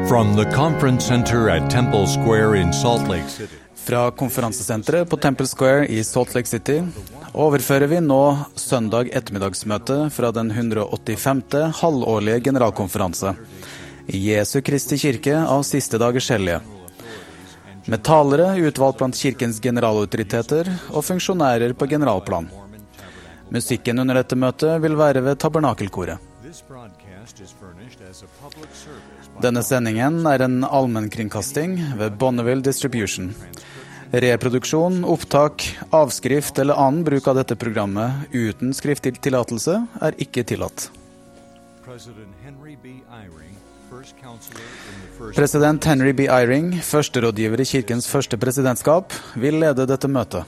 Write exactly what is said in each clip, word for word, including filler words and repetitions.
From the conference center at Temple Square in Salt Lake City. Fra konferansesenteret på Temple Square i Salt Lake City overfører vi nå søndag ettermiddagsmøte fra den hundre åttifemte halvårlige generalkonferanse i Jesu Kristi kirke av siste dagers hellige. Med talere utvalgt blant kirkens generalautoriteter og funksjonærer på generalplan. Musikken under dette møtet vil være ved tabernakelkoret. Denne sendingen er en allmennkringkasting ved Bonneville Distribution. Reproduksjon, opptak, avskrift eller annen bruk av dette programmet uten skriftlig tillatelse er ikke tillatt. President Henry B. Eyring, førsterådgiver i kirkens første presidentskap, vil lede dette møtet.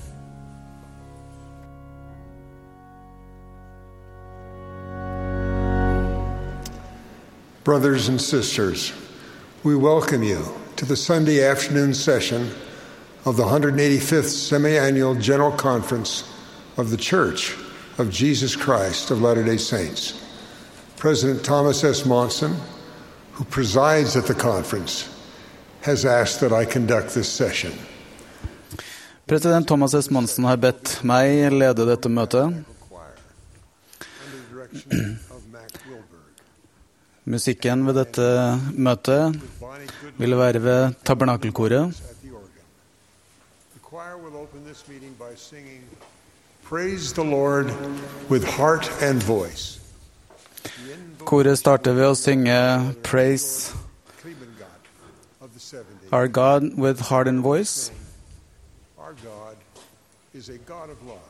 Brothers and sisters, we welcome you to the Sunday afternoon session of the one hundred eighty-fifth Semi-Annual General Conference of the Church of Jesus Christ of Latter-day Saints. President Thomas S. Monson, who presides at the conference, has asked that I conduct this session. President Thomas S. Monson har bedt meg lede dette møtet. Musikken ved dette møtet vil være ved tabernakelkoret. Praise the Lord with heart and voice. Koret starter ved å synge Praise our God with heart and voice. Our God is a God of love.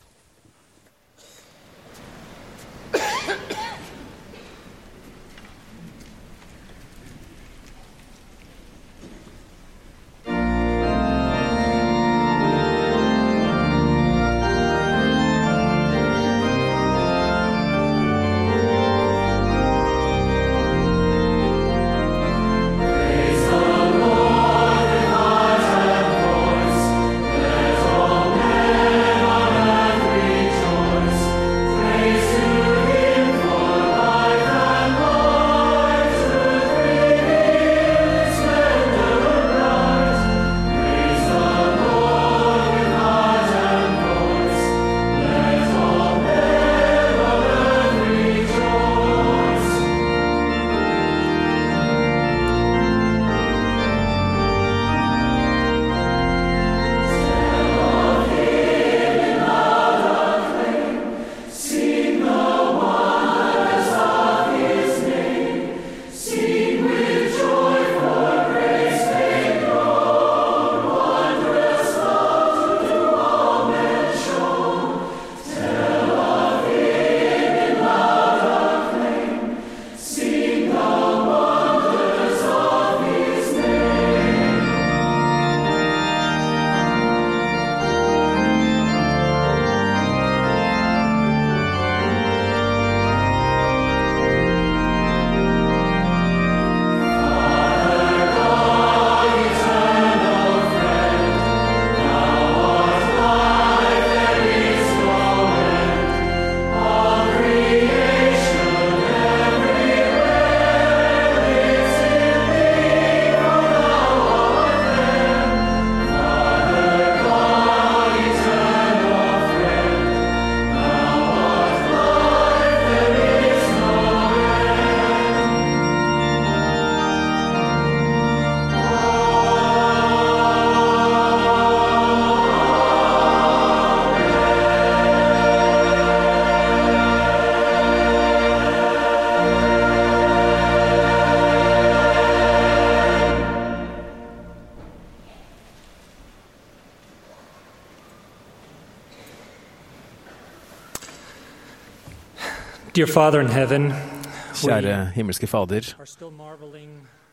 Dear Father in heaven, Kjære himmelske Fader, are still marveling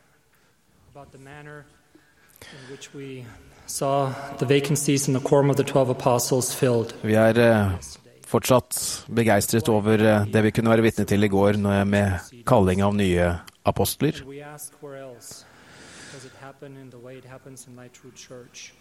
about the manner in which we saw the vacancies in the quorum of the twelve apostles filled. vi er eh, fortsatt begeistret over eh, det vi kunne være vitne til i går med kalling av nye apostler. And we ask where else does it happen in the way it happens in thy true church.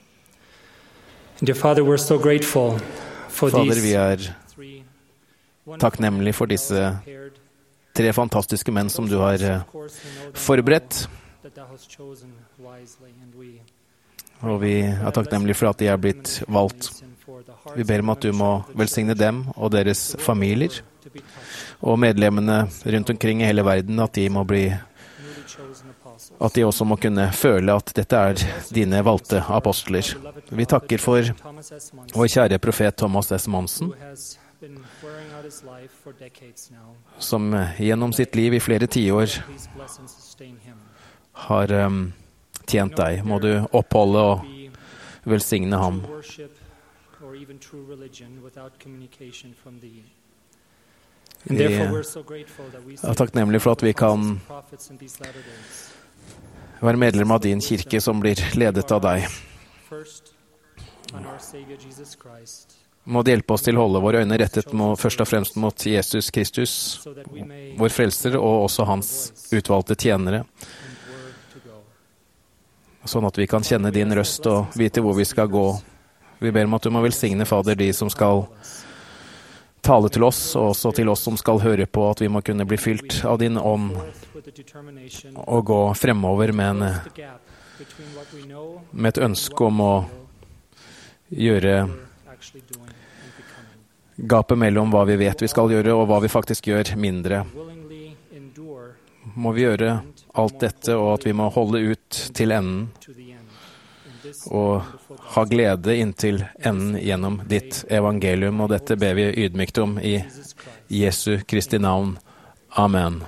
And dear Father, we're so grateful for Fader, these vi er three takknemlig for disse tre fantastiske menn som du har eh, forberedt. Og vi er takknemlige for at de er blitt valgt. Vi ber om at du må velsigne dem og deres familier, og medlemmene rundt omkring i hele verden, at de må bli, at de også må kunne føle at dette er dine valgte apostler. Vi takker for vår kjære profet Thomas S. Monsen, som gjennom sitt liv i flere tiår har um, tjent deg. Må du oppholde og velsigne ham. Vi er takknemlige for at vi kan være medlem av din kirke som blir ledet av deg. Må du hjelpe oss til å holde våre øyne rettet mot, først og fremst mot Jesus Kristus, vår frelser, og også hans utvalgte tjenere, sånn at vi kan kjenne din røst og vite hvor vi skal gå. Vi ber om at du må velsigne, Fader, de som skal tale til oss, og også til oss som skal høre på, at vi må kunne bli fylt av din ånd og gå fremover med, en, med et ønske om å gjøre gapet mellom hva vi vet vi skal gjøre og hva vi faktisk gjør mindre. Må vi gjøre alt dette, og at vi må holde ut til enden og ha glede inntil enden gjennom ditt evangelium, og dette ber vi ydmykt om i Jesu Kristi navn. Amen.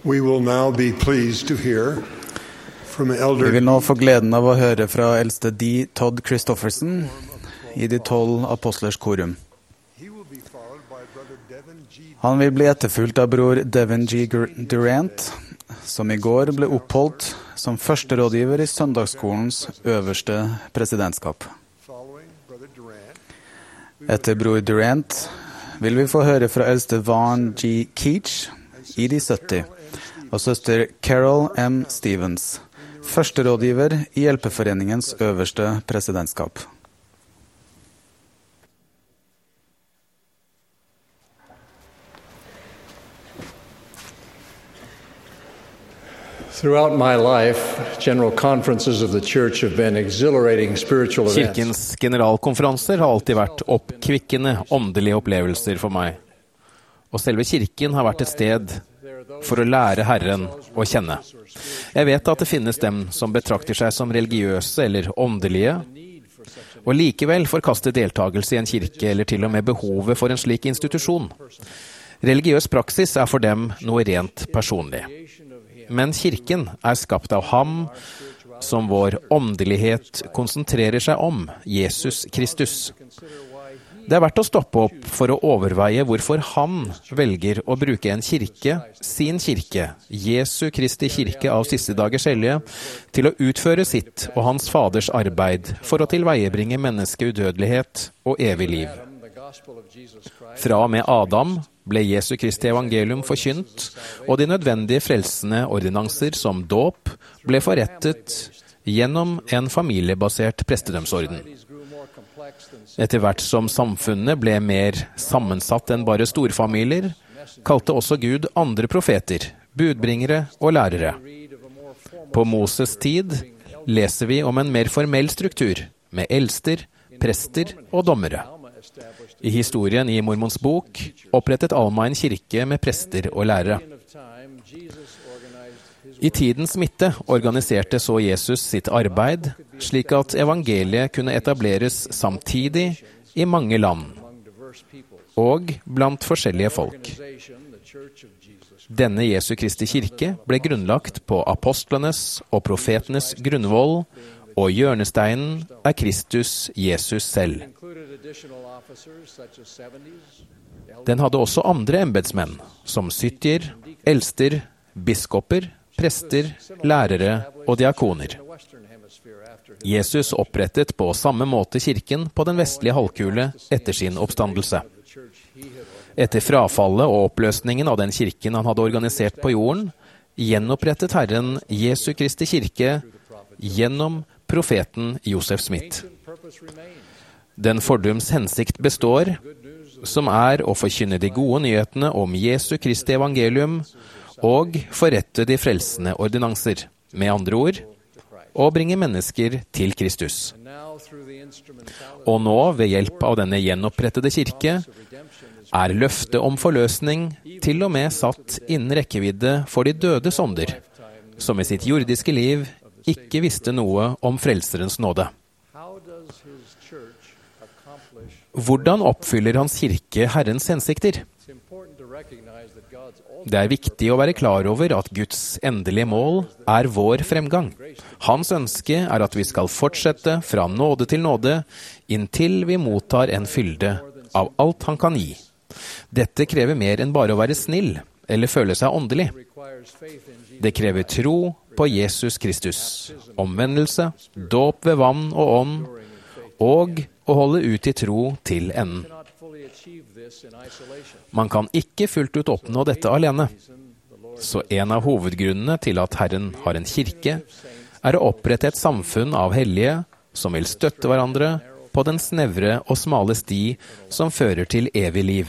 We will now be pleased to hear from Vi Elder vil nå få gleden av å høre fra eldste D. Todd Christofferson i de tolv apostlers korum. He will be followed by Brother Devin G. Han vil bli etterfulgt av bror Devin G. Durant, som i går ble oppholdt som førsterådgiver i søndagsskolens øverste presidentskap. Following Brother Durant, Etter bror Durant vil vi få høre fra eldste Vaughn G. Keach i de sytti, og søster Carol M. Stevens, førsterådgiver i Hjelpeforeningens øverste presidentskap. Throughout my life, general conferences of the church have been exhilarating spiritual events. Kirkens generalkonferanser har alltid vært oppkvikkende åndelige opplevelser for meg. Og selve kirken har vært et sted for å lære Herren å kjenne. Jeg vet at det finnes dem som betrakter seg som religiøse eller åndelige, og likevel forkaster deltagelse i en kirke eller til og med behovet for en slik institusjon. Religiøs praksis er for dem noe rent personlig. Men kirken er skapt av ham som vår åndelighet konsentrerer seg om, Jesus Kristus. Det er verdt å stoppe opp for å overveie hvorfor han velger å bruke en kirke, sin kirke, Jesu Kristi kirke av siste dagers hellige, til å utføre sitt og hans faders arbeid for å tilveiebringe menneske udødelighet og evig liv. Fra og med Adam ble Jesu Kristi evangelium forkynt, og de nødvendige frelsende ordinanser som dåp ble forrettet gjennom en familiebasert prestedømsorden. Etter hvert som samfunnet ble mer sammensatt enn bare storfamilier, kalte også Gud andre profeter, budbringere og lærere. På Moses tid leser vi om en mer formell struktur, med eldster, prester og dommere. I historien i Mormons bok opprettet Alma en kirke med prester og lærere. I tidens midte organiserte så Jesus sitt arbeid, slik at evangeliet kunne etableres samtidig i mange land, og blant forskjellige folk. Denne Jesu Kristi kirke ble grunnlagt på apostlenes og profetenes grunnvoll, og hjørnesteinen er Kristus Jesus selv. Den hadde også andre embetsmenn, som sytjer, eldster, biskoper, prester, lærere og diakoner. Jesus opprettet på samme måte kirken på den vestlige halvkule etter sin oppstandelse. Etter frafallet og oppløsningen av den kirken han hadde organisert på jorden, gjenopprettet Herren Jesu Kristi kirke gjennom profeten Joseph Smith. Den fordums hensikt består, som er å forkynne de gode nyhetene om Jesu Kristi evangelium og forrette de frelsende ordinanser, med andre ord, og bringe mennesker til Kristus. Og nå, ved hjelp av denne gjenopprettede kirke, er løftet om forløsning til og med satt innen rekkevidde for de dødes ånder, som i sitt jordiske liv ikke visste noe om frelserens nåde. Hvordan oppfyller hans kirke Herrens hensikter? Det er viktig å være klar over at Guds endelige mål er vår fremgang. Hans ønske er at vi skal fortsette fra nåde til nåde, inntil vi mottar en fylde av alt han kan gi. Dette krever mer enn bare å være snill, eller føle seg åndelig. Det krever tro på Jesus Kristus, omvendelse, dåp ved vann og ånd, og å holde ut i tro til enden. Man kan ikke fullt ut oppnå dette alene. Så en av hovedgrunnene til at Herren har en kirke, er å opprette et samfunn av hellige som vil støtte hverandre på den snevre og smale sti som fører til evig liv.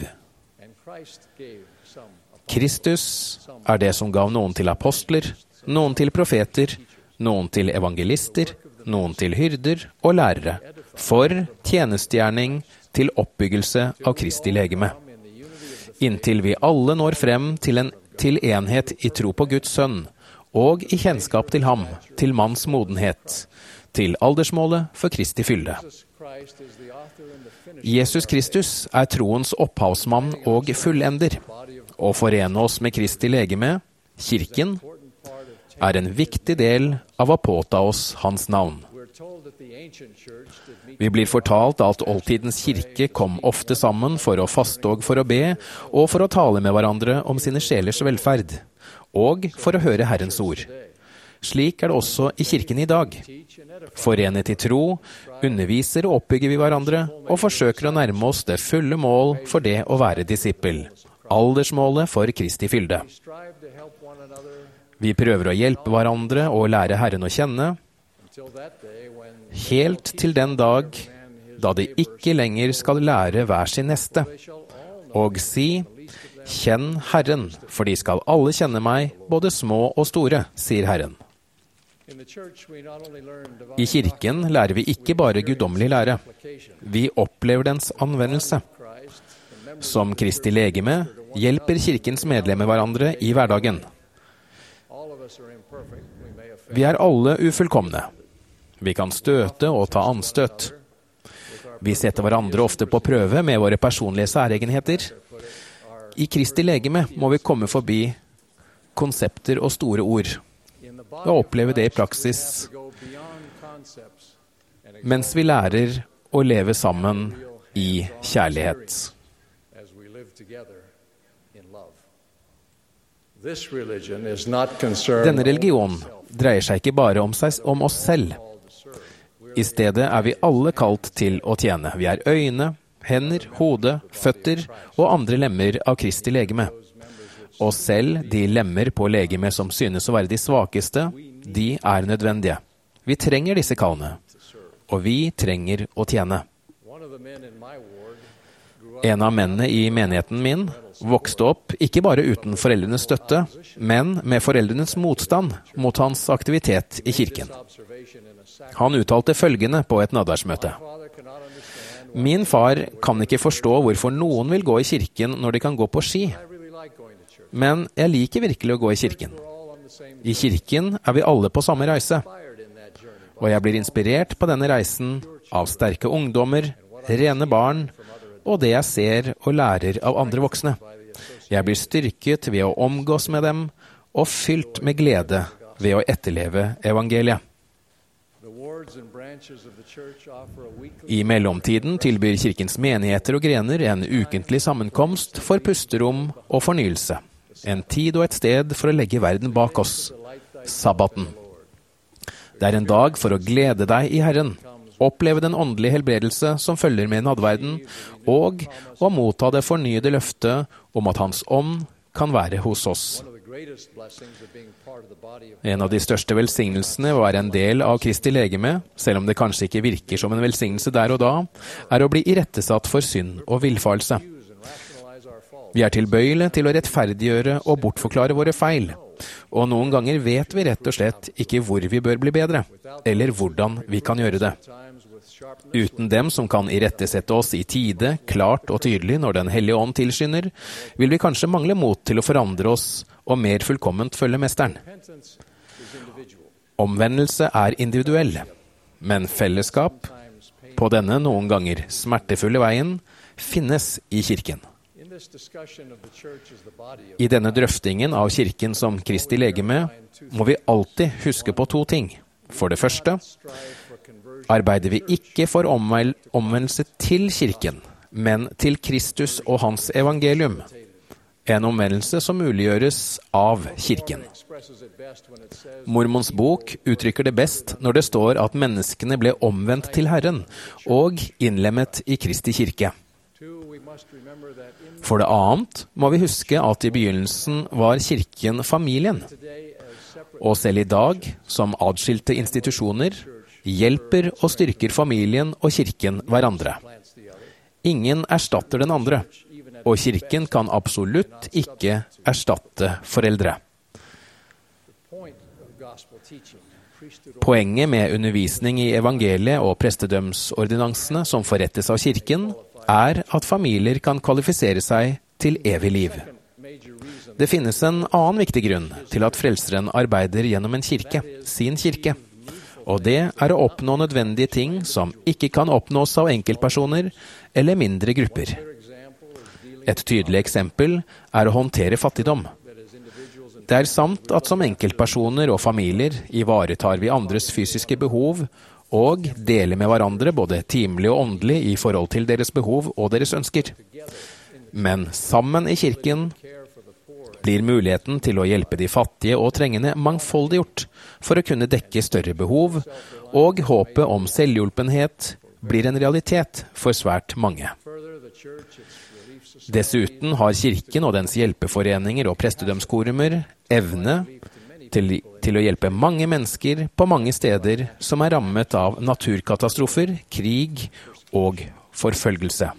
Kristus er det som gav noen til apostler, noen til profeter, noen til evangelister, noen til hyrder og lærere, for tjenestgjerning til oppbyggelse av Kristi legeme. Inntil vi alle når frem til en til enhet i tro på Guds sønn, og i kjennskap til ham, til manns modenhet, til aldersmålet for Kristi fylde. Jesus Kristus er troens opphavsmann og fullender, og forene oss med Kristi legeme, Kirken er en viktig del av å påta oss hans navn. Vi blir fortalt at oldtidens kirke kom ofte sammen for å faste og for å be, og for å tale med hverandre om sine sjelers velferd, og for å høre Herrens ord. Slik er det også i kirken i dag. Forenet i tro, underviser og oppbygger vi hverandre, og forsøker å nærme oss det fulle mål for det å være disippel. Aldersmålet for Kristi fylde. Vi prøver å hjelpe hverandre og lære Herren å kjenne, helt til den dag da de ikke lenger skal lære hver sin neste, og si, kjenn Herren, for de skal alle kjenne meg, både små og store, sier Herren. I kirken lærer vi ikke bare guddommelig lære. Vi opplever dens anvendelse. Som Kristi legeme hjelper kirkens medlemmer hverandre i hverdagen. Vi er alle ufullkomne. Vi kan støte og ta anstøt. Vi setter hverandre ofte på prøve med våre personlige særegenheter. I Kristi legeme må vi komme forbi konsepter og store ord, og oppleve det i praksis, mens vi lærer å leve sammen i kjærlighet. Denne religionen dreier seg ikke bare om, seg, om oss selv. I stedet er vi alle kalt til å tjene. Vi er øyne, hender, hode, føtter og andre lemmer av Kristi legeme. Og selv de lemmer på legeme som synes å være de svakeste, de er nødvendige. Vi trenger disse kallene, og vi trenger å tjene. En av mennene i menigheten min vokste opp ikke bare uten foreldrenes støtte, men med foreldrenes motstand mot hans aktivitet i kirken. Han uttalte følgende på et nadværsmøte. Min far kan ikke forstå hvorfor noen vil gå i kirken når de kan gå på ski. Men jeg liker virkelig å gå i kirken. I kirken er vi alle på samme reise. Og jeg blir inspirert på denne reisen av sterke ungdommer, rene barn, og det jeg ser og lærer av andre voksne. Jeg blir styrket ved å omgås med dem, og fylt med glede ved å etterleve evangeliet. I mellomtiden tilbyr kirkens menigheter og grener en ukentlig sammenkomst for pusterom og fornyelse. En tid og et sted for å legge verden bak oss. Sabbaten. Det er en dag for å glede deg i Herren, oppleve den åndelige helbredelse som følger med nadverden, og å motta det fornyede løftet om at Hans ånd kan være hos oss. En av de største velsignelsene å være en del av Kristi legeme, selv om det kanskje ikke virker som en velsignelse der og da, er å bli irettesatt for synd og villfarelse. Vi er tilbøyelige til å rettferdiggjøre og bortforklare våre feil, og noen ganger vet vi rett og slett ikke hvor vi bør bli bedre, eller hvordan vi kan gjøre det. Uten dem som kan irettesette oss i tide, klart og tydelig når den hellige ånd tilskynder, vil vi kanskje mangle mot til å forandre oss og mer fullkomment følge mesteren. Omvendelse er individuell, men fellesskap på denne noen ganger smertefulle veien finnes i kirken. I denne drøftingen av kirken som Kristi legeme må vi alltid huske på to ting. For det første arbeider vi ikke for omvendelse til kirken, men til Kristus og hans evangelium. En omvendelse som muliggjøres av kirken. Mormons bok uttrykker det best når det står at menneskene ble omvendt til Herren og innlemmet i Kristi kirke. For det annet må vi huske at i begynnelsen var kirken familien. Og selv i dag, som adskilte institusjoner, hjelper og styrker familien og kirken hverandre. Ingen erstatter den andre, og kirken kan absolutt ikke erstatte foreldre. Poenget med undervisning i evangeliet og prestedømsordinansene som forrettes av kirken, er at familier kan kvalifisere seg til evig liv. Det finnes en annen viktig grunn til at frelseren arbeider gjennom en kirke, sin kirke. Og det er å oppnå nødvendige ting som ikke kan oppnås av enkeltpersoner eller mindre grupper. Et tydelig eksempel er å håndtere fattigdom. Det er sant at som enkeltpersoner og familier ivaretar vi andres fysiske behov og deler med hverandre både timelig og åndelig i forhold til deres behov og deres ønsker. Men sammen i kirken blir muligheten til å hjelpe de fattige og trengende mangfoldiggjort for å kunne dekke større behov, og håpet om selvhjulpenhet blir en realitet for svært mange. Dessuten har kirken og dens hjelpeforeninger og prestedømskorumer evne til, til å hjelpe mange mennesker på mange steder som er rammet av naturkatastrofer, krig og forfølgelse.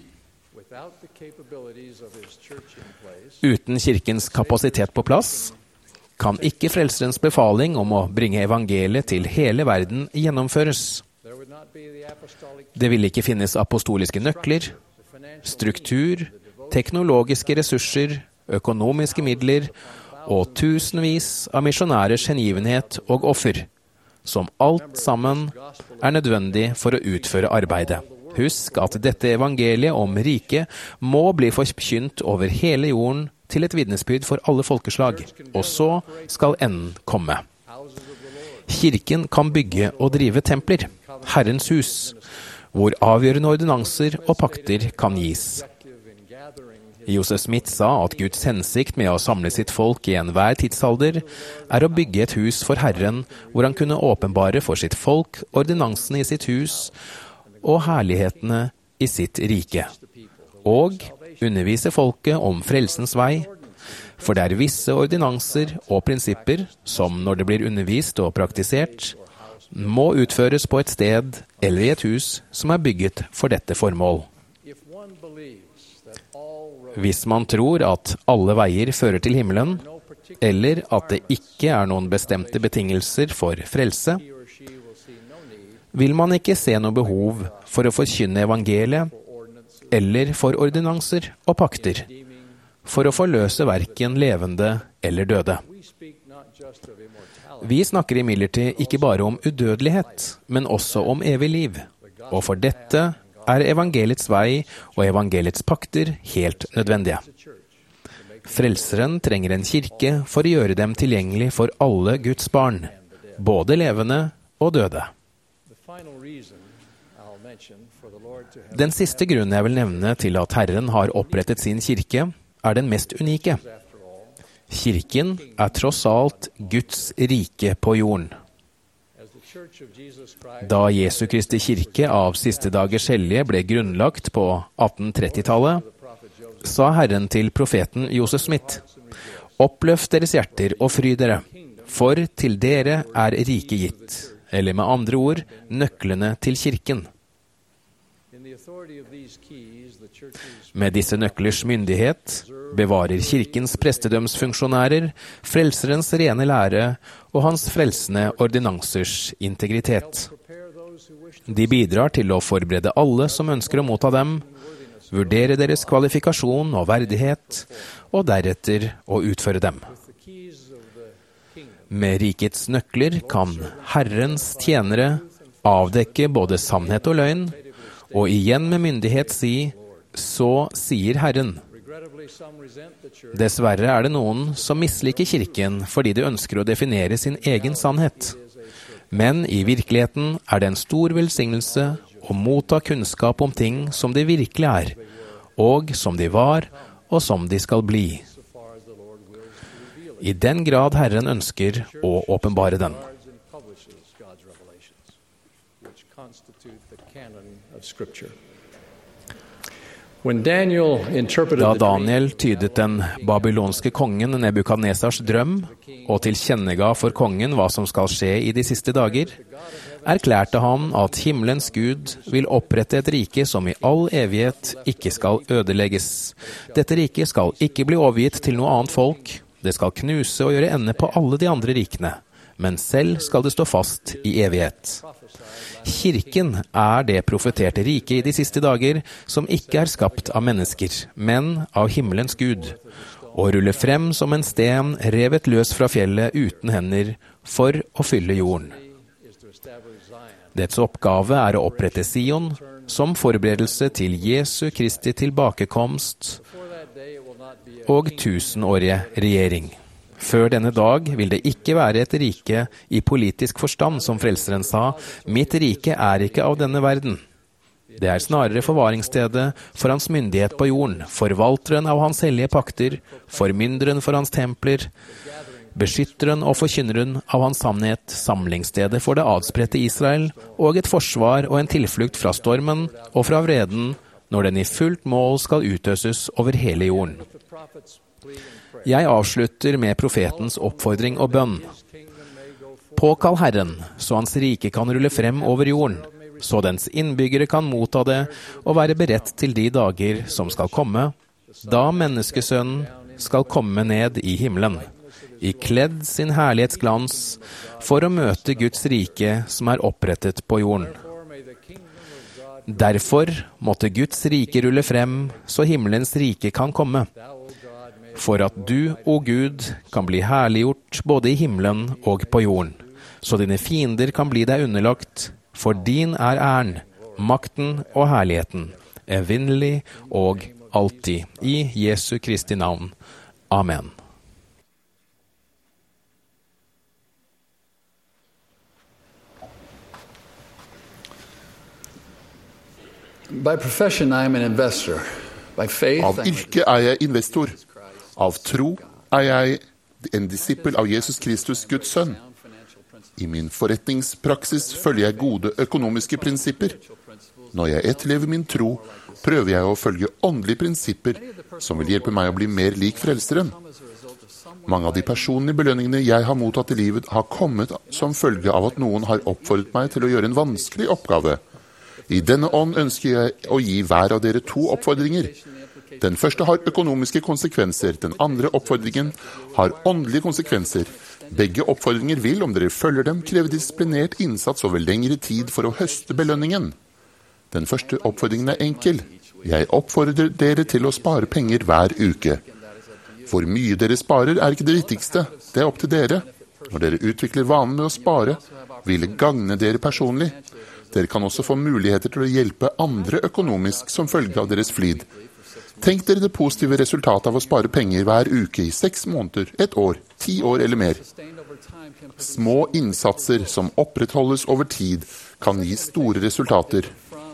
Uten kirkens kapasitet på plass kan ikke frelserens befaling om å bringe evangeliet til hele verden gjennomføres. Det vil ikke finnes apostoliske nøkler, struktur, teknologiske ressurser, økonomiske midler og tusenvis av misjonærers hengivenhet og offer, som alt sammen er nødvendig for å utføre arbeidet. Husk at dette evangeliet om riket må bli forkynt over hele jorden til et vitnesbyrd for alle folkeslag, og så skal enden komme. Kirken kan bygge og drive templer, Herrens hus, hvor avgjørende ordinanser og pakter kan gis. Joseph Smith sa at Guds hensikt med å samle sitt folk i enhver tidsalder er å bygge et hus for Herren, hvor han kunne åpenbare for sitt folk ordinansene i sitt hus og herlighetene i sitt rike, og undervise folket om frelsens vei, for det er visse ordinanser og prinsipper som, når det blir undervist og praktisert, må utføres på et sted eller i et hus som er bygget for dette formål. Hvis man tror at alle veier fører til himmelen, eller at det ikke er noen bestemte betingelser for frelse, vil man ikke se noe behov for å forkynne evangeliet, eller for ordinanser og pakter, for å forløse hverken levende eller døde. Vi snakker imidlertid ikke bare om udødelighet, men også om evig liv, og for dette er evangeliets vei og evangeliets pakter helt nødvendige. Frelseren trenger en kirke for å gjøre dem tilgjengelig for alle Guds barn, både levende og døde. Den siste grunnen jeg vil nevne til at Herren har opprettet sin kirke, er den mest unike. Kirken er tross alt Guds rike på jorden. Da Jesu Kristi kirke av siste dagers hellige ble grunnlagt på atten trettitallet, sa Herren til profeten Joseph Smith: «Oppløft deres hjerter og fry dere, for til dere er riket gitt», eller med andre ord, nøklene til kirken. Med disse nøklers myndighet bevarer kirkens prestedømsfunksjonærer frelserens rene lære og hans frelsende ordinansers integritet. De bidrar til å forberede alle som ønsker å motta dem, vurdere deres kvalifikasjon og verdighet, og deretter å utføre dem. Med rikets nøkler kan Herrens tjenere avdekke både sannhet og løgn, og igjen med myndighet si: «Så sier Herren». Dessverre er det noen som misliker kirken fordi de ønsker å definere sin egen sannhet. Men i virkeligheten er det en stor velsignelse å motta kunnskap om ting som de virkelig er, og som de var, og som de skal bli. I den grad Herren ønsker å åpenbare den. Da Daniel tydet den babylonske kongen Nebukadnesars drøm, og tilkjennega for kongen hva som skal skje i de siste dager, erklærte han at himmelens Gud vil opprette et rike som i all evighet ikke skal ødelegges. Dette riket skal ikke bli overgitt til noe annet folk, det skal knuse og gjøre ende på alle de andre rikene, men selv skal det stå fast i evighet. Kirken er det profeterte riket i de siste dager som ikke er skapt av mennesker, men av himmelens Gud, og ruller frem som en sten revet løs fra fjellet uten hender for å fylle jorden. Dets oppgave er å opprette Sion som forberedelse til Jesu Kristi tilbakekomst og tusenårige regjering. Før denne dag vil det ikke være et rike i politisk forstand, som frelseren sa, mitt rike er ikke av denne verden. Det er snarere forvaringsstedet for hans myndighet på jorden, forvalteren av hans hellige pakter, formynderen for hans templer, beskytteren og forkynneren av hans sannhet, samlingsstedet for det adspredte Israel, og et forsvar og en tilflukt fra stormen og fra vreden, når den i fullt mål skal utøses over hele jorden. Jeg avslutter med profetens oppfordring og bønn. Påkall Herren, så hans rike kan rulle frem over jorden, så dens innbyggere kan motta det og være beredt til de dager som skal komme, da menneskesønnen skal komme ned i himmelen, ikledd sin herlighetsglans, for å møte Guds rike som er opprettet på jorden. Derfor måtte Guds rike rulle frem, så himmelens rike kan komme, for at du, o Gud, kan bli herliggjort både i himmelen og på jorden, så dine fiender kan bli deg underlagt, for din er æren, makten og herligheten, evinnelig og alltid, i Jesu Kristi navn. Amen. By profession, I am an investor. By faith, Av yrke er jeg investor. Av tro er jeg en disippel av Jesus Kristus, Guds sønn. I min forretningspraksis følger jeg gode økonomiske prinsipper. Når jeg etterlever min tro, prøver jeg å følge åndelige prinsipper som vil hjelpe meg å bli mer lik frelseren. Mange av de personlige belønningene jeg har mottatt i livet har kommet som følge av at noen har oppfordret meg til å gjøre en vanskelig oppgave. I denne ånd ønsker jeg å gi hver av dere to oppfordringer. Den første har økonomiske konsekvenser, den andre oppfordringen har åndelige konsekvenser. Begge oppfordringer vil, om dere følger dem, kreve disiplinert innsats over lengre tid for å høste belønningen. Den første oppfordringen er enkel. Jeg oppfordrer dere til å spare penger hver uke. Hvor mye dere sparer er ikke det viktigste, det er opp til dere. Når dere utvikler vanen med å spare, vil det gagne dere personlig. Dere kan også få muligheter til å hjelpe andre økonomisk som følge av deres flid. Tenk dere det positive resultatet av å spare penger hver uke i seks måneder, et år, ti år eller mer. Små innsatser som opprettholdes over tid kan gi store resultater.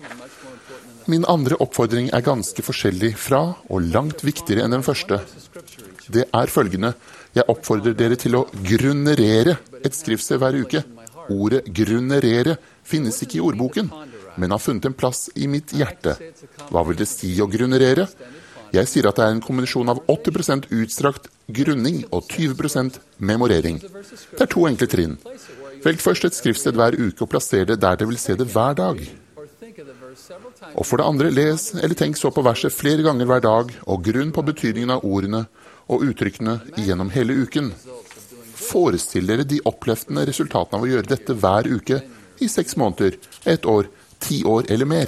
Min andre oppfordring er ganske forskjellig fra og langt viktigere enn den første. Det er følgende: jeg oppfordrer dere til å grunnerere et skriftsted hver uke. Ordet grunnerere finnes ikke i ordboken, men har funnet en plass i mitt hjerte. Hva vil det si å grunnerere? Jeg sier at det er en kombinasjon av åtti prosent utstrakt grunning og tyve prosent memorering. Det er to enkle trinn. Velg først et skriftsted hver uke og plasser det der dere vil se det hver dag. Og for det andre, les eller tenk så på verset flere ganger hver dag, og grunn på betydningen av ordene og uttrykkene gjennom hele uken. Forestill dere de oppløftende resultatene av å gjøre dette hver uke i seks måneder, et år, ti år eller mer.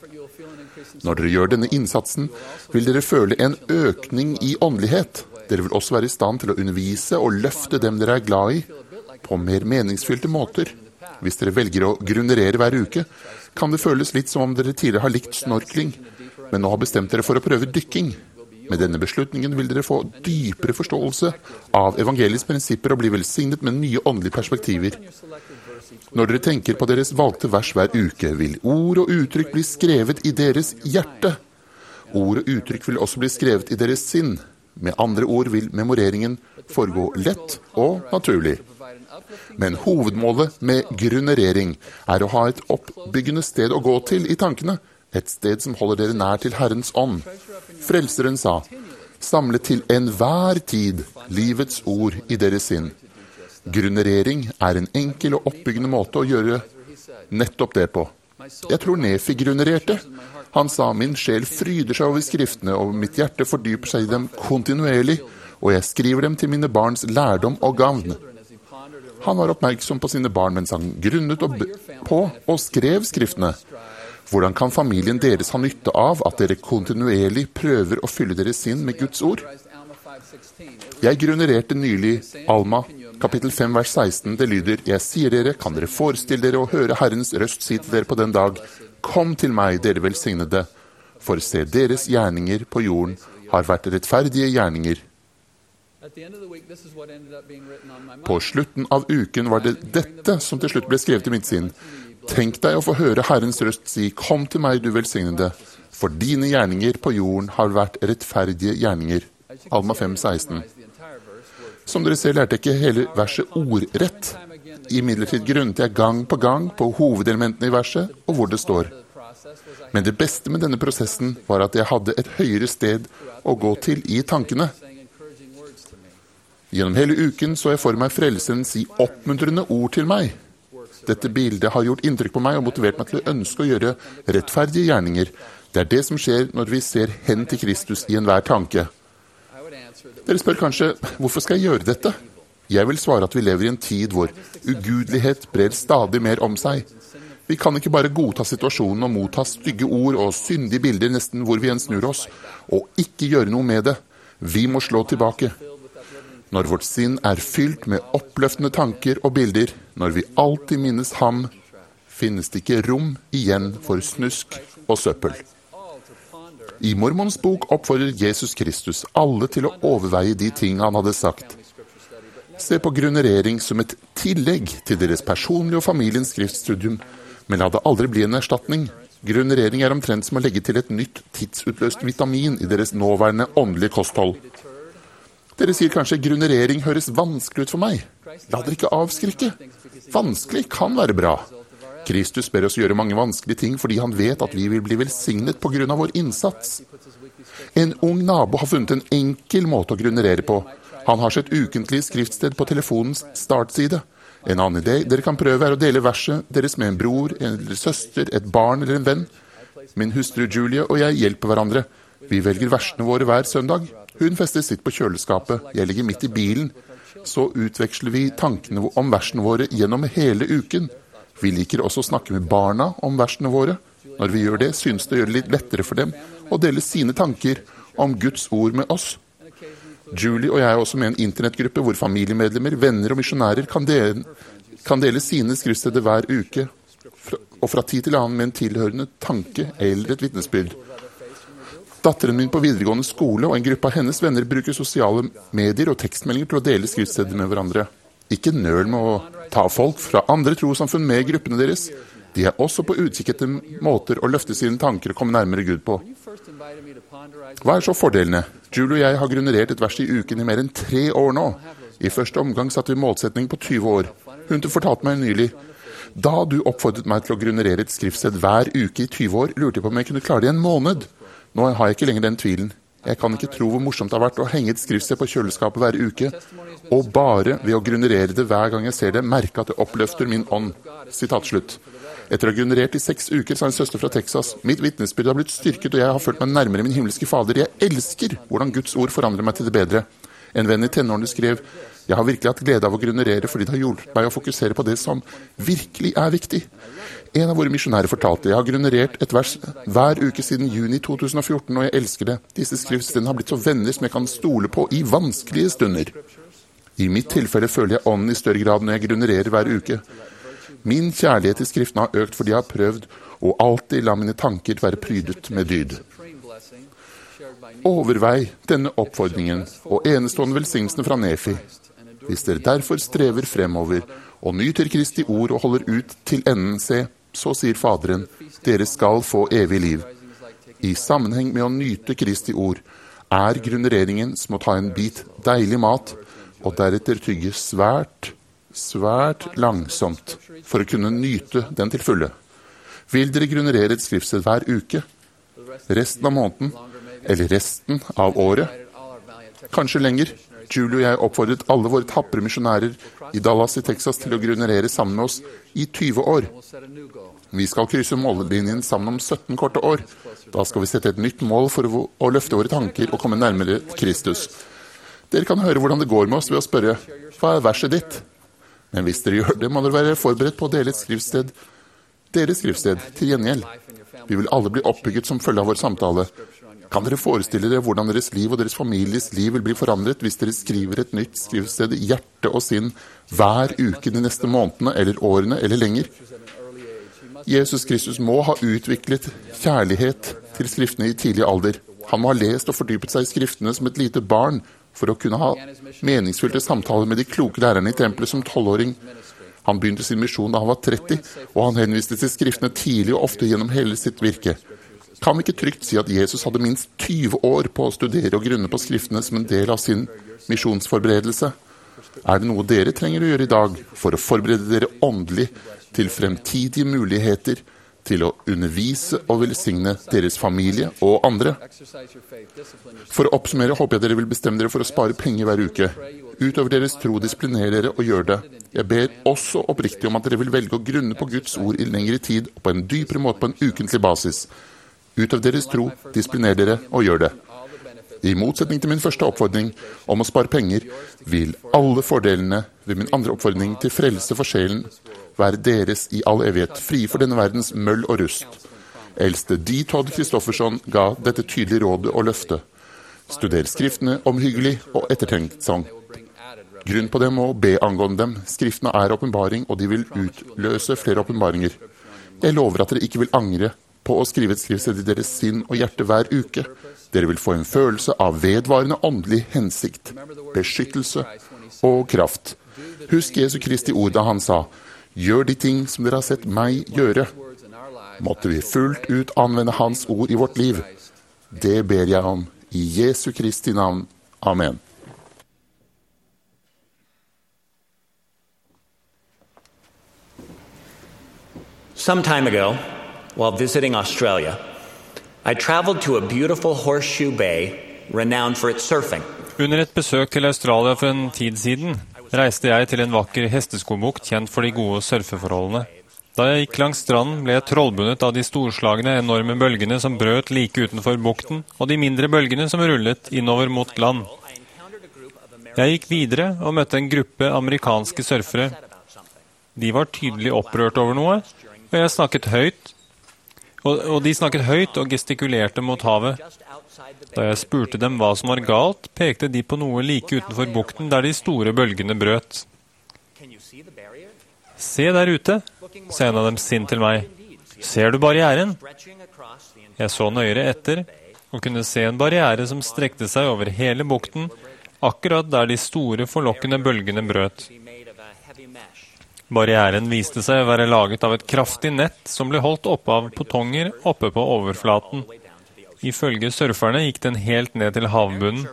Når dere gjør denne innsatsen, vil dere føle en økning i åndelighet. Dere vil også være i stand til å undervise og løfte dem dere er glad i, på mer meningsfylte måter. Hvis dere velger å grunnerere hver uke, kan det føles litt som om dere tidligere har likt snorkling, men nå har bestemt dere for å prøve dykking. Med denne beslutningen vil dere få dypere forståelse av evangeliets prinsipper og bli velsignet med nye åndelige perspektiver. Når dere tenker på deres valgte vers hver uke, vil ord og uttrykk bli skrevet i deres hjerte. Ord og uttrykk vil også bli skrevet i deres sinn. Med andre ord vil memoreringen foregå lett og naturlig. Men hovedmålet med grunnerering er å ha et oppbyggende sted å gå til i tankene, et sted som holder dere nær til Herrens ånd. Frelseren sa, samle til enhver tid livets ord i deres sinn. Grunnerering er en enkel og oppbyggende måte å gjøre nettopp det på. Jeg tror Nefi grunnererte. Han sa, min sjel fryder seg over skriftene, og mitt hjerte fordyper seg i dem kontinuerlig, og jeg skriver dem til mine barns lærdom og gavn. Han var oppmerksom på sine barn mens han grunnet på og skrev skriftene. Hvordan kan familien deres ha nytte av at dere kontinuerlig prøver å fylle deres sinn med Guds ord? Jeg grunnererte nylig Alma, kapittel fem, vers seksten. Det lyder, jeg sier dere, kan dere forestille dere å høre Herrens røst si til dere på den dag, kom til meg, dere velsignede, for se deres gjerninger på jorden har vært rettferdige gjerninger. På slutten av uken var det dette som til slutt ble skrevet i mitt sinn. Tenk deg å få høre Herrens røst si, kom til meg, du velsignede, for dine gjerninger på jorden har vært rettferdige gjerninger. Alma fem seksten. Som dere ser lærte jeg ikke hele verset ordrett. I midlertid grunnet jeg gang på gang på hovedelementene i verset og hvor det står. Men det beste med denne prosessen var at jeg hadde et høyere sted å gå til i tankene. Gjennom hele uken så jeg for meg frelseren si oppmuntrende ord til meg. Dette bildet har gjort inntrykk på meg og motivert meg til å ønske å gjøre rettferdige gjerninger. Det er det som skjer når vi ser hen til Kristus i enhver tanke. Dere spør kanskje, hvorfor skal jeg gjøre dette? Jeg vil svare at vi lever i en tid hvor ugudelighet brer stadig mer om seg. Vi kan ikke bare godta situasjonen og motta stygge ord og syndige bilder nesten hvor vi enn snur oss, og ikke gjøre noe med det. Vi må slå tilbake. Når vårt sinn er fylt med oppløftende tanker og bilder, når vi alltid minnes ham, finnes det ikke rom igjen for snusk og søppel. I Mormons bok oppfordrer Jesus Kristus alle til å overveie de ting han hadde sagt. Se på grunnering som et tillegg til deres personlige og familiens skriftstudium, men la det aldri bli en erstatning. Grunnering er omtrent som å legge til et nytt tidsutløst vitamin i deres nåværende åndelige kosthold. Dere sier kanskje grunnering høres vanskelig ut for meg. La dere ikke avskrikke. Vanskelig kan være bra. Kristus ber oss gjøre mange vanskelige ting fordi han vet at vi vil bli velsignet på grunn av vår innsats. En ung nabo har funnet en enkel måte å grunnere på. Han har sitt ukentlige skriftsted på telefonens startside. En annen idé dere kan prøve er å dele verset deres med en bror, en søster, et barn eller en venn. Min hustru Julie og jeg hjelper hverandre. Vi velger versene våre hver søndag. Hun fester sitt på kjøleskapet. Jeg ligger midt i bilen. Så utveksler vi tankene om versene våre gjennom hele uken. Vi liker også å snakke med barna om versene våre. Når vi gjør det, synes det å gjøre det litt lettere for dem å dele sine tanker om Guds ord med oss. Julie og jeg er også med en internettgruppe hvor familiemedlemmer, venner og misjonærer kan dele, kan dele sine skriftsteder hver uke, og fra tid til annen med en tilhørende tanke eller et vitnesbyrd. Datteren min på videregående skole og en gruppe av hennes venner bruker sosiale medier og tekstmeldinger til å dele skriftsteder med hverandre. Ikke nøl med å ta folk fra andre trossamfunn med i gruppene deres. De er også på utkikk etter måter å løfte sine tanker og komme nærmere Gud på. Hva er så fordelene? Julie og jeg har grunnerert et vers i uken i mer enn tre år nå. I første omgang satte vi målsetning på tyve år. Hun fortalte meg nylig, da du oppfordret meg til å grunnerere et skriftsted hver uke i tyve år, lurte jeg på om jeg kunne klare det i en måned. Nå har jeg ikke lenger den tvilen. Jeg kan ikke tro hvor morsomt det har vært å henge et skriftsted på kjøleskapet hver uke, og bare ved å grunnerere det hver gang jeg ser det, merke at det oppløfter min ånd. Sitat slutt. Etter å ha grunnerert i seks uker, sa en søster fra Texas, mitt vitnesbyrd har blitt styrket, og jeg har følt meg nærmere min himmelske fader. Jeg elsker hvordan Guds ord forandrer meg til det bedre. En venn i tenårene skrev, jeg har virkelig hatt glede av å grunnerere fordi det har hjulpet meg å fokusere på det som virkelig er viktig. En av våre misjonærer fortalte, jeg har grunnerert et vers hver uke siden juni to tusen og fjorten, og jeg elsker det. Disse skriftstedene har blitt så venner som jeg kan stole på i vanskelige stunder. I mitt tilfelle føler jeg ånden i større grad når jeg grunnererer hver uke. Min kjærlighet til skriftene har økt fordi jeg har prøvd å alltid la mine tanker være prydet med dyd. Overvei denne oppfordringen og enestående velsignelsene fra Nefi. Hvis dere derfor strever fremover og nyter Kristi ord og holder ut til enden, se, så sier Faderen, dere skal få evig liv. I sammenheng med å nyte Kristi ord er grunnereringen som å ta en bit deilig mat og deretter tygge svært, svært langsomt for å kunne nyte den til fulle. Vil dere grunnerere et skriftsted hver uke, resten av måneden, eller resten av året? Kanskje lenger. Julie og jeg oppfordret alle våre tappere misjonærer i Dallas i Texas til å grunnerere sammen med oss i tyve år. Vi skal krysse mållinjen sammen om sytten korte år. Da skal vi sette et nytt mål for å, å løfte våre tanker og komme nærmere Kristus. Dere kan høre hvordan det går med oss ved å spørre, hva er verset ditt? Men hvis dere gjør det, må dere være forberedt på å dele et skriftsted, deres skriftsted, til gjengjeld. Vi vil alle bli oppbygget som følge av vår samtale. Kan dere forestille dere hvordan deres liv og deres families liv vil bli forandret hvis dere skriver et nytt skriftsted i hjerte og sinn hver uke de neste månedene eller årene eller lenger? Jesus Kristus må ha utviklet kjærlighet til skriftene i tidlig alder. Han må ha lest og fordypet seg i skriftene som et lite barn for å kunne ha meningsfylte samtaler med de kloke lærerne i tempelet som tolvåring. Han begynte sin misjon da han var tretti, og han henviste til skriftene tidlig og ofte gjennom hele sitt virke. Kan vi ikke trygt si at Jesus hadde minst tyve år på å studere og grunne på skriftene som en del av sin misjonsforberedelse? Er det noe dere trenger å gjøre i dag for å forberede dere åndelig til fremtidige muligheter til å undervise og velsigne deres familie og andre? For å oppsummere håper jeg dere vil bestemme dere for å spare penger hver uke. Utover deres tro, disipliner dere og gjør det. Jeg ber også oppriktig om at dere vil velge å grunne på Guds ord i lengre tid og på en dypere måte på en ukentlig basis. Utover deres tro, disipliner dere og gjør det. I motsetning til min første oppfordring om å spare penger, vil alle fordelene ved min andre oppfordring til frelse for sjelen være deres i all evighet, fri for denne verdens møll og rust. Eldste D. Todd Kristofferson ga dette tydelige rådet og løftet. Studer skriftene omhyggelig og ettertenksomt. Grunn på dem og be angående dem. Skriftene er åpenbaring, og de vil utløse flere åpenbaringer. Jeg lover at dere ikke vil angre på å skrive et skriftsted i deres sinn og hjerte hver uke. Dere vil få en følelse av vedvarende åndelig hensikt, beskyttelse og kraft. Husk Jesu Kristi ord da han sa, gjør de ting som dere har sett meg gjøre. Måtte vi fullt ut anvende hans ord i vårt liv. Det ber jeg om i Jesu Kristi navn. Amen. Some time ago, while visiting Australia, I traveled to a beautiful horseshoe bay renowned for its surfing. Under et besøk til Australia for en tid siden reiste jeg til en vakker hesteskobukt kjent for de gode surfeforholdene. Da jeg gikk langs stranden ble jeg trollbundet av de storslagne enorme bølgene som brøt like utenfor bukten, og de mindre bølgene som rullet innover mot land. Jeg gikk videre og møtte en gruppe amerikanske surfere. De var tydelig opprørt over noe, og jeg snakket høyt, og, og de snakket høyt og gestikulerte mot havet. Da jeg spurte dem hva som var galt, pekte de på noe like utenfor bukten der de store bølgene brøt. Se der ute, sa en av dem sint til meg. Ser du barrieren? Jeg så nøyere etter, og kunne se en barriere som strekte seg over hele bukten, akkurat der de store forlokkende bølgene brøt. Barrieren viste seg å være laget av et kraftig nett som ble holdt oppe av potonger oppe på overflaten. Ifølge surferne gikk den helt ned til havbunnen.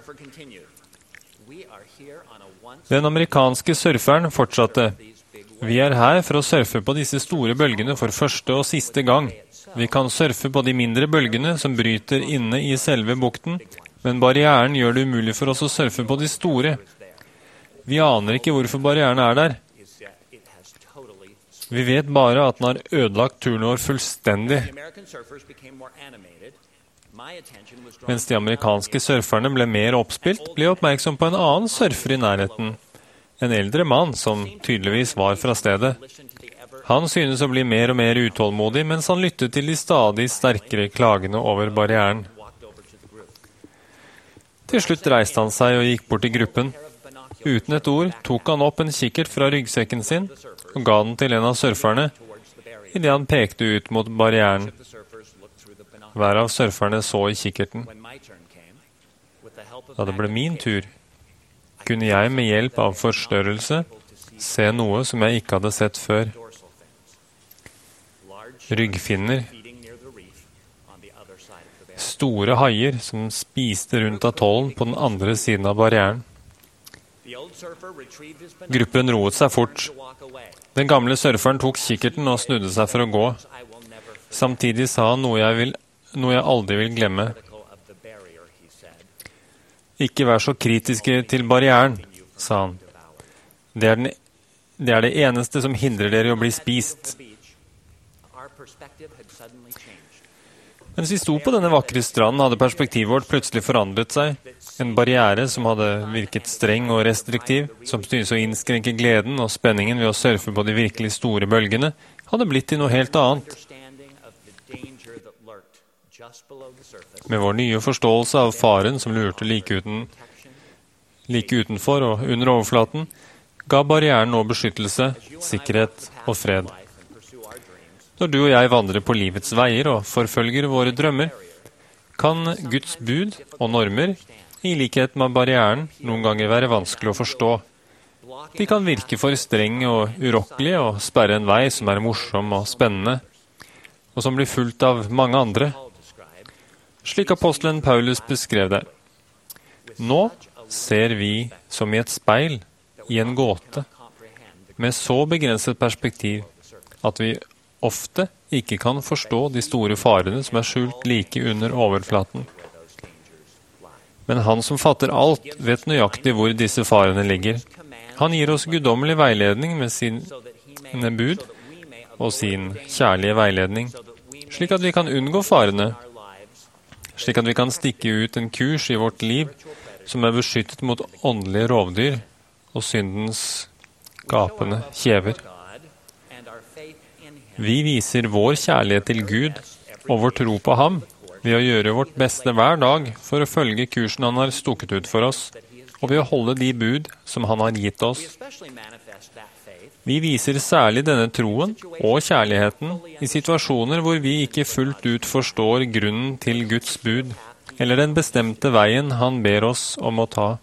Den amerikanske surferen fortsatte. Vi er her for å surfe på disse store bølgene for første og siste gang. Vi kan surfe på de mindre bølgene som bryter inne i selve bukten, men barrieren gjør det umulig for oss å surfe på de store. Vi aner ikke hvorfor barrieren er der. Vi vet bare at den har ødelagt turen vår fullstendig. Mens de amerikanske surferne ble mer oppspilt, ble jeg oppmerksom på en annen surfer i nærheten. En eldre mann som tydeligvis var fra stedet. Han synes å bli mer og mer utålmodig mens han lyttet til de stadig sterkere klagene over barrieren. Til slutt reiste han seg og gikk bort til gruppen. Uten et ord tok han opp en kikkert fra ryggsekken sin og ga den til en av surferne, i det han pekte ut mot barrieren. Hver av surferne så i kikkerten. Da det ble min tur, kunne jeg med hjelp av forstørrelse se noe som jeg ikke hadde sett før. Ryggfinner. Store haier som spiste rundt atollen på den andre siden av barrieren. Gruppen roet seg fort. Den gamle surferen tok kikkerten og snudde seg for å gå. Samtidig sa han noe jeg, vil, noe jeg aldri vil glemme. Ikke vær så kritiske til barrieren, sa han. Det er, den, det er det eneste som hindrer dere i å bli spist. Mens vi sto på denne vakre stranden, hadde perspektivet vårt plutselig forandret seg. En barriere som hadde virket streng og restriktiv, som syntes å innskrenke gleden og spenningen ved å surfe på de virkelig store bølgene, hadde blitt til noe helt annet. Med vår nye forståelse av faren som lurte like, uten, like utenfor og under overflaten, ga barrieren nå beskyttelse, sikkerhet og fred. Når du og jeg vandrer på livets veier og forfølger våre drømmer, kan Guds bud og normer i likhet med barrieren, noen ganger være vanskelig å forstå. De kan virke for streng og urokkelig og sperre en vei som er morsom og spennende, og som blir fulgt av mange andre. Slik apostelen Paulus beskrev det. Nå ser vi som i et speil, i en gåte, med så begrenset perspektiv at vi ofte ikke kan forstå de store farene som er skjult like under overflaten. Men han som fatter alt, vet nøyaktig hvor disse farene ligger. Han gir oss guddommelig veiledning med sine bud og sin kjærlige veiledning, slik at vi kan unngå farene, slik at vi kan stikke ut en kurs i vårt liv som er beskyttet mot åndelige rovdyr og syndens gapende kjever. Vi viser vår kjærlighet til Gud og vår tro på ham ved å gjøre vårt beste hver dag for å følge kursen han har stukket ut for oss, og ved å holde de bud som han har gitt oss. Vi viser særlig denne troen og kjærligheten i situasjoner hvor vi ikke fullt ut forstår grunnen til Guds bud, eller den bestemte veien han ber oss om å ta.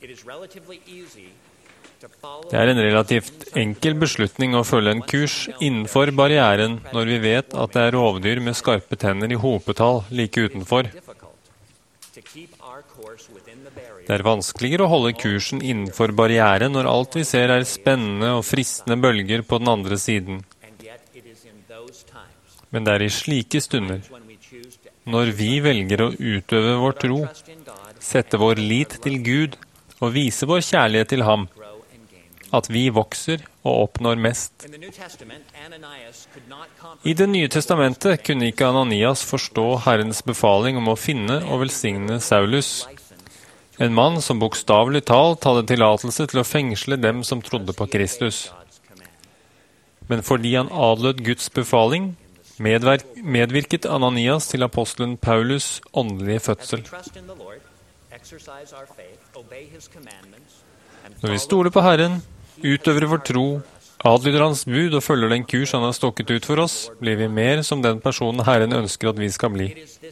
Det er en relativt enkel beslutning å følge en kurs innenfor barrieren når vi vet at det er rovdyr med skarpe tenner i hopetall like utenfor. Det er vanskeligere å holde kursen innenfor barrieren når alt vi ser er spennende og fristende bølger på den andre siden. Men det er i slike stunder, når vi velger å utøve vår tro, sette vår lit til Gud og vise vår kjærlighet til ham, at vi vokser og oppnår mest. I Det nye testamentet kunne ikke Ananias forstå Herrens befaling om å finne og velsigne Saulus, en mann som bokstavelig talt hadde tillatelse til å fengsle dem som trodde på Kristus. Men fordi han adlød Guds befaling, medvirket Ananias til apostelen Paulus' åndelige fødsel. Når vi stoler på Herren, utøver vår tro, adlyder hans bud og følger den kurs han har stokket ut for oss, blir vi mer som den personen Herren ønsker at vi skal bli.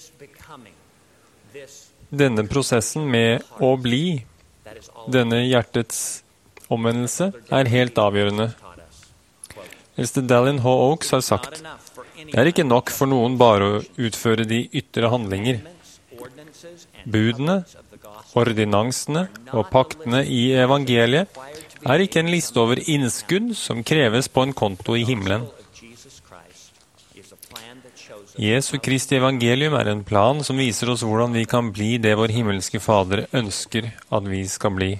Denne prosessen med å bli, denne hjertets omvendelse, er helt avgjørende. Elster Dallin H. Oaks har sagt, det er ikke nok for noen bare å utføre de ytre handlinger. Budene, ordinansene og paktene i evangeliet er ikke en liste over innskudd som kreves på en konto i himmelen. Jesu Kristi evangelium er en plan som viser oss hvordan vi kan bli det vår himmelske Fader ønsker at vi skal bli.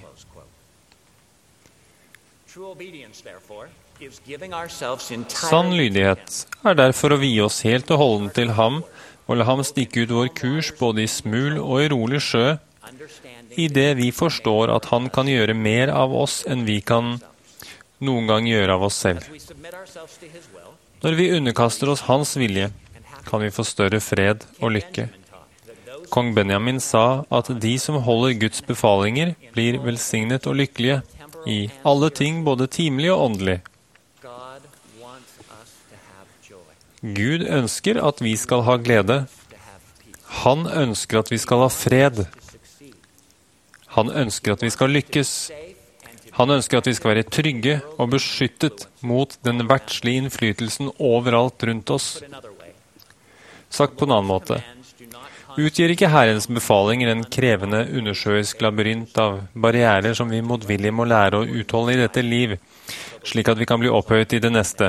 Sann lydighet er derfor å vie oss helt og holdent til ham og la ham stikke ut vår kurs både i smul og i rolig sjø, i det vi forstår at han kan gjøre mer av oss enn vi kan noen gang gjøre av oss selv. Når vi underkaster oss hans vilje, kan vi få større fred og lykke. Kong Benjamin sa at de som holder Guds befalinger blir velsignet og lykkelige i alle ting, både timelig og åndelig. Gud ønsker at vi skal ha glede. Han ønsker at vi skal ha fred. Han ønsker at vi skal lykkes. Han ønsker at vi skal være trygge og beskyttet mot den verdslige innflytelsen overalt rundt oss. Sagt på en annen måte, utgjør ikke Herrens befalinger en krevende undersjøisk labyrint av barrierer som vi motvillig må lære å utholde i dette liv, slik at vi kan bli opphøyet i det neste.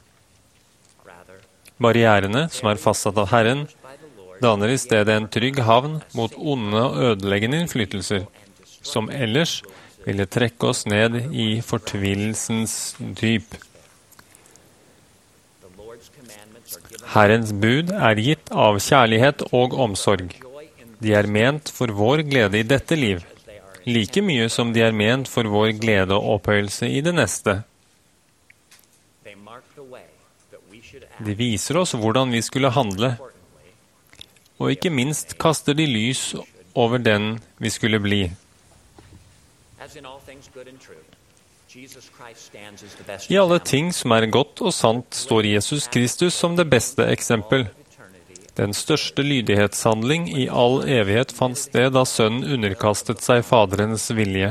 Barrierene, som er fastsatt av Herren, danner i stedet en trygg havn mot onde og ødeleggende innflytelser, som ellers ville trekke oss ned i fortvilelsens dyp. Herrens bud er gitt av kjærlighet og omsorg. De er ment for vår glede i dette liv, like mye som de er ment for vår glede og opphøyelse i det neste. De viser oss hvordan vi skulle handle, og ikke minst kaster de lys over den vi skulle bli. I alle ting som er godt og sant står Jesus Kristus som det beste eksempel. Den største lydighetshandling i all evighet fant sted da sønnen underkastet seg faderens vilje.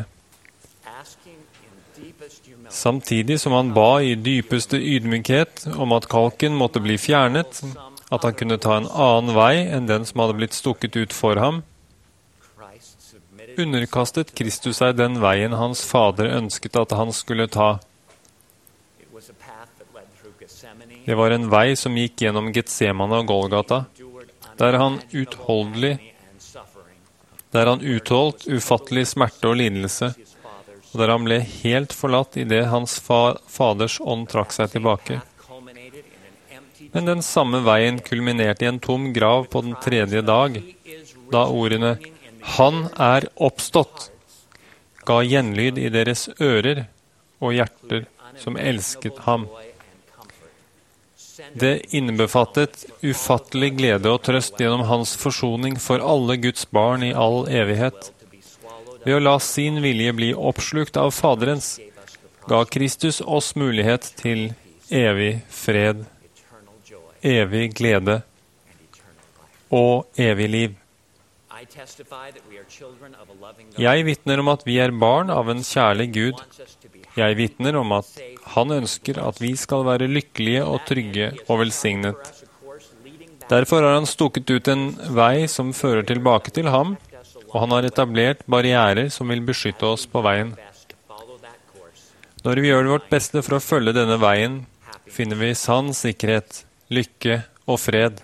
Samtidig som han ba i dypeste ydmykhet om at kalken måtte bli fjernet, at han kunne ta en annen vei enn den som hadde blitt stukket ut for ham, underkastet Kristus seg den veien hans fader ønsket at han skulle ta. Det var en vei som gikk gjennom Getsemane og Golgata, der han utholdelig, der han utholdt ufattelig smerte og lidelse, og der han ble helt forlatt i det hans fa faders ånd trakk seg tilbake. Men den samme veien kulminerte i en tom grav på den tredje dag, da ordene «Han er oppstått» ga gjenlyd i deres ører og hjerter som elsket ham. Det innebefattet ufattelig glede og trøst gjennom hans forsoning for alle Guds barn i all evighet. Ved å la sin vilje bli oppslukt av Faderens, ga Kristus oss mulighet til evig fred, evig glede og evig liv. Jeg vitner om at vi er barn av en kjærlig Gud. Jeg vitner om at han ønsker at vi skal være lykkelige og trygge og velsignet. Derfor har han stukket ut en vei som fører tilbake til ham, og han har etablert barrierer som vil beskytte oss på veien. Når vi gjør vårt beste for å følge denne veien, finner vi sann sikkerhet, lykke og fred.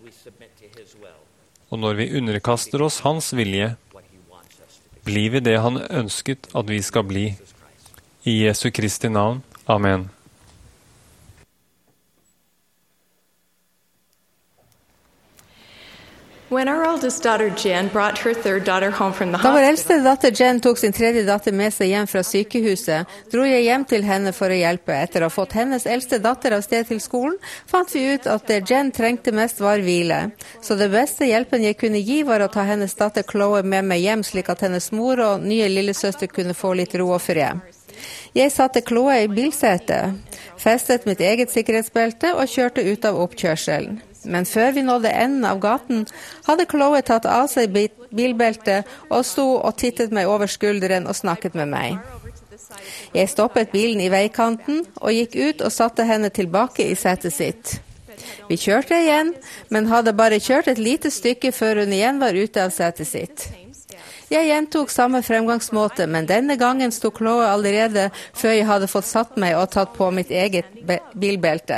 Og når vi underkaster oss hans vilje, blir vi det han ønsket at vi skal bli. I Jesu Kristi navn. Amen. When our oldest daughter Jen brought her third daughter home from the Da vår hospital, eldste datter Jen tok sin tredje datter med seg hjem fra sykehuset, dro jeg hjem til henne for å hjelpe. Etter å ha fått hennes eldste datter av sted til skolen, fant vi ut at det Jen trengte mest var hvile. Så det beste hjelpen jeg kunne gi var å ta hennes datter Chloe med meg hjem, slik at hennes mor og nye lillesøster kunne få litt ro og fred. Jeg satte Chloe i bilsetet, festet mitt eget sikkerhetsbelte og kjørte ut av oppkjørselen. Men før vi nådde enden av gaten, hadde Chloe tatt av seg bilbeltet og sto og tittet meg over skulderen og snakket med meg. Jeg stoppet bilen i veikanten og gikk ut og satte henne tilbake i setet sitt. Vi kjørte igjen, men hadde bare kjørt et lite stykke før hun igjen var ute av setet sitt. Jeg gjentok samme fremgangsmåte, men denne gangen sto Chloe allerede før jeg hadde fått satt meg og tatt på mitt eget bilbelte.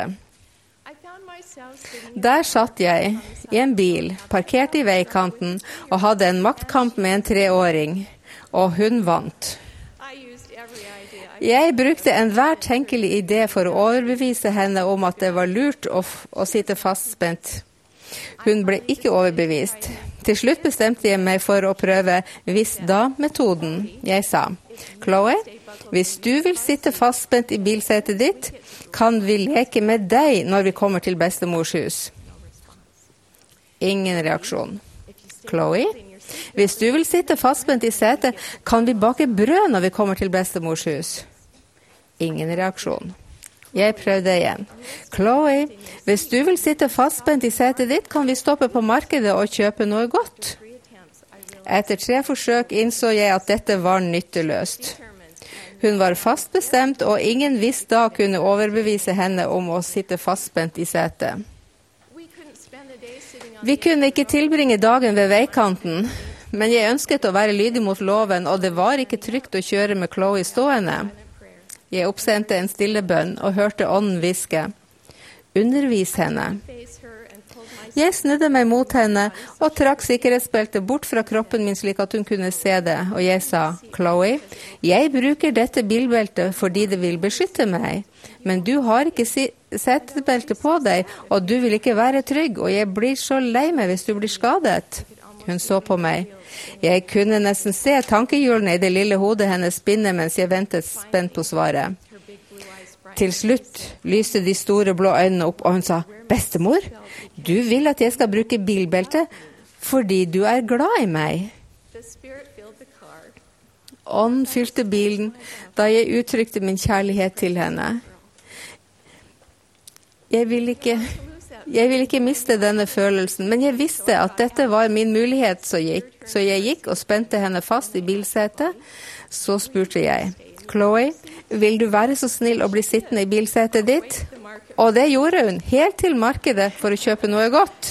Der satt jeg, i en bil, parkert i veikanten, og hadde en maktkamp med en treåring, og hun vant. Jeg brukte enhver tenkelig idé for å overbevise henne om at det var lurt å, å sitte fastspent. Hun ble ikke overbevist. Til slutt bestemte jeg meg for å prøve hvis-da-metoden. Jeg sa, Chloe, hvis du vil sitte fastspent i bilsetet ditt, kan vi leke med deg når vi kommer til bestemors hus. Ingen reaksjon. Chloe, hvis du vil sitte fastspent i setet, kan vi bake brød når vi kommer til bestemors hus. Ingen reaksjon. Jeg prøvde igjen. Chloe, hvis du vil sitte fastspent i setet ditt, kan vi stoppe på markedet og kjøpe noe godt. Etter tre forsøk innså jeg at dette var nytteløst. Hun var fast bestemt, og ingen visst da kunne overbevise henne om å sitte fastspent i setet. Vi kunne ikke tilbringe dagen ved veikanten, men jeg ønsket å være lydig mot loven, og det var ikke trygt å kjøre med Chloe stående. Jeg oppsendte en stille bønn og hørte ånden hviske. Undervis henne. Jeg snudde meg mot henne og trakk sikkerhetsbeltet bort fra kroppen min slik at hun kunne se det, og jeg sa, Chloe, jeg bruker dette bilbeltet fordi det vil beskytte meg, men du har ikke setebelte på deg, og du vil ikke være trygg, og jeg blir så lei meg hvis du blir skadet. Hun så på meg. Jeg kunne nesten se tankehjulene i det lille hodet hennes spinne mens jeg ventet spent på svaret. Til slutt lyste de store blå øynene opp, og hun sa, bestemor, du vil at jeg skal bruke bilbelte fordi du er glad i meg. Ånden fylte bilen da jeg uttrykte min kjærlighet til henne. Jeg vil ikke Jeg ville ikke miste denne følelsen, men jeg visste at dette var min mulighet, så, gikk, så jeg gikk og spente henne fast i bilsetet. Så spurte jeg, Chloe, vil du være så snill å bli sittende i bilsetet ditt? Og det gjorde hun, helt til markedet for å kjøpe noe godt.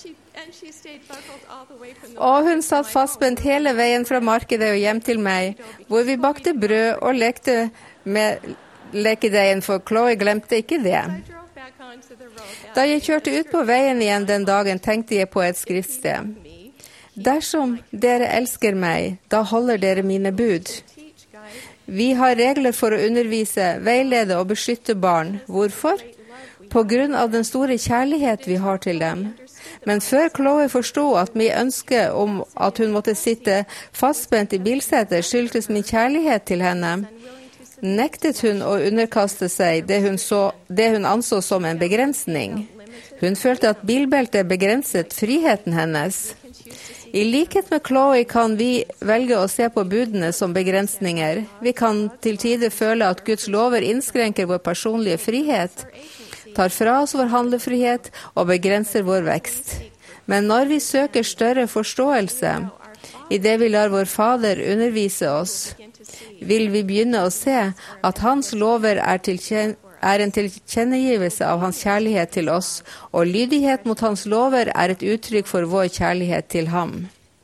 Og hun satt fastspent hele veien fra markedet og hjem til meg, hvor vi bakte brød og lekte med lekedeigen, for Chloe glemte ikke det. Da jeg kjørte ut på veien igjen den dagen, tenkte jeg på et skriftsted. Dersom dere elsker meg, da holder dere mine bud. Vi har regler for å undervise, veilede og beskytte barn. Hvorfor? På grunn av den store kjærlighet vi har til dem. Men før Chloe forstod at min ønske om at hun måtte sitte fastspent i bilsetet skyldtes min kjærlighet til henne, nektet hun å underkaste seg det hun, så, det hun anså som en begrensning. Hun følte at bilbeltet begrenset friheten hennes. I likhet med Chloe kan vi velge å se på budene som begrensninger. Vi kan til tider føle at Guds lover innskrenker vår personlige frihet, tar fra oss vår handlefrihet og begrenser vår vekst. Men når vi søker større forståelse, i det vi lar vår Fader undervise oss, vil vi begynne å se at hans lover er, tilkjen- er en tilkjennegivelse av hans kjærlighet til oss, og lydighet mot hans lover er et uttrykk for vår kjærlighet til ham.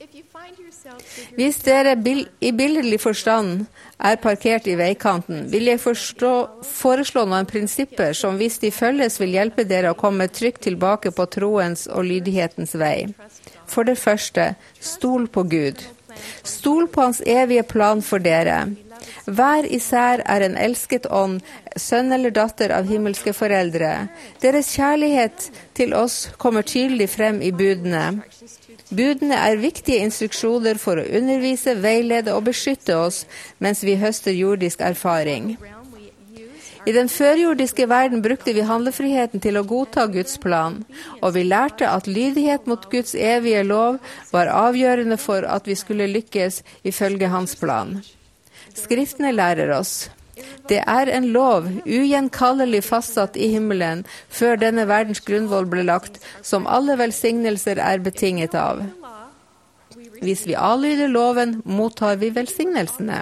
Hvis dere bil- i billedlig forstand er parkert i veikanten, vil jeg forstå, foreslå noen prinsipper som hvis de følges vil hjelpe dere å komme trygt tilbake på troens og lydighetens vei. For det første, stol på Gud. Stol på hans evige plan for dere. Hver især er en elsket ånd, sønn eller datter av himmelske foreldre. Deres kjærlighet til oss kommer tydelig frem i budene. Budene er viktige instruksjoner for å undervise, veilede og beskytte oss, mens vi høster jordisk erfaring. I den førjordiske verden brukte vi handlefriheten til å godta Guds plan, og vi lærte at lydighet mot Guds evige lov var avgjørende for at vi skulle lykkes ifølge hans plan. Skriftene lærer oss. Det er en lov, ugjenkallelig fastsatt i himmelen, før denne verdens grunnvoll ble lagt, som alle velsignelser er betinget av. Hvis vi adlyder loven, mottar vi velsignelsene.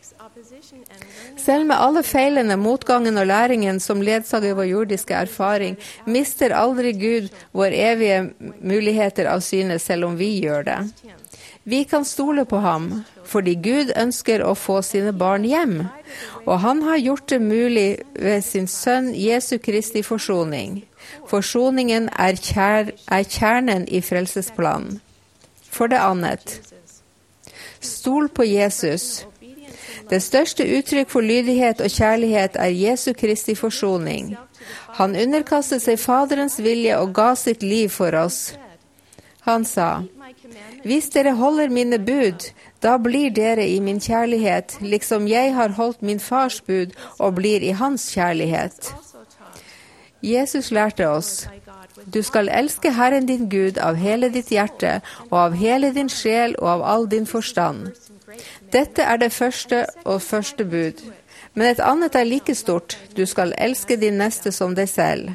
Selv med alle feilene, motgangen og læringen som ledsager vår jordiske erfaring, mister aldri Gud vår evige muligheter av syne, selv om vi gjør det. Vi kan stole på ham, fordi Gud ønsker å få sine barn hjem, og han har gjort det mulig ved sin sønn Jesu Kristi forsoning. Forsoningen er, kjær, er kjernen i frelsesplanen. For det annet, stol på Jesus. Det største uttrykk for lydighet og kjærlighet er Jesu Kristi forsoning. Han underkastet seg Faderens vilje og ga sitt liv for oss. Han sa, hvis dere holder mine bud, da blir dere i min kjærlighet, liksom jeg har holdt min fars bud og blir i hans kjærlighet. Jesus lærte oss, du skal elske Herren din Gud av hele ditt hjerte, og av hele din sjel og av all din forstand. Dette er det første og første bud. Men et annet er like stort, du skal elske din neste som deg selv.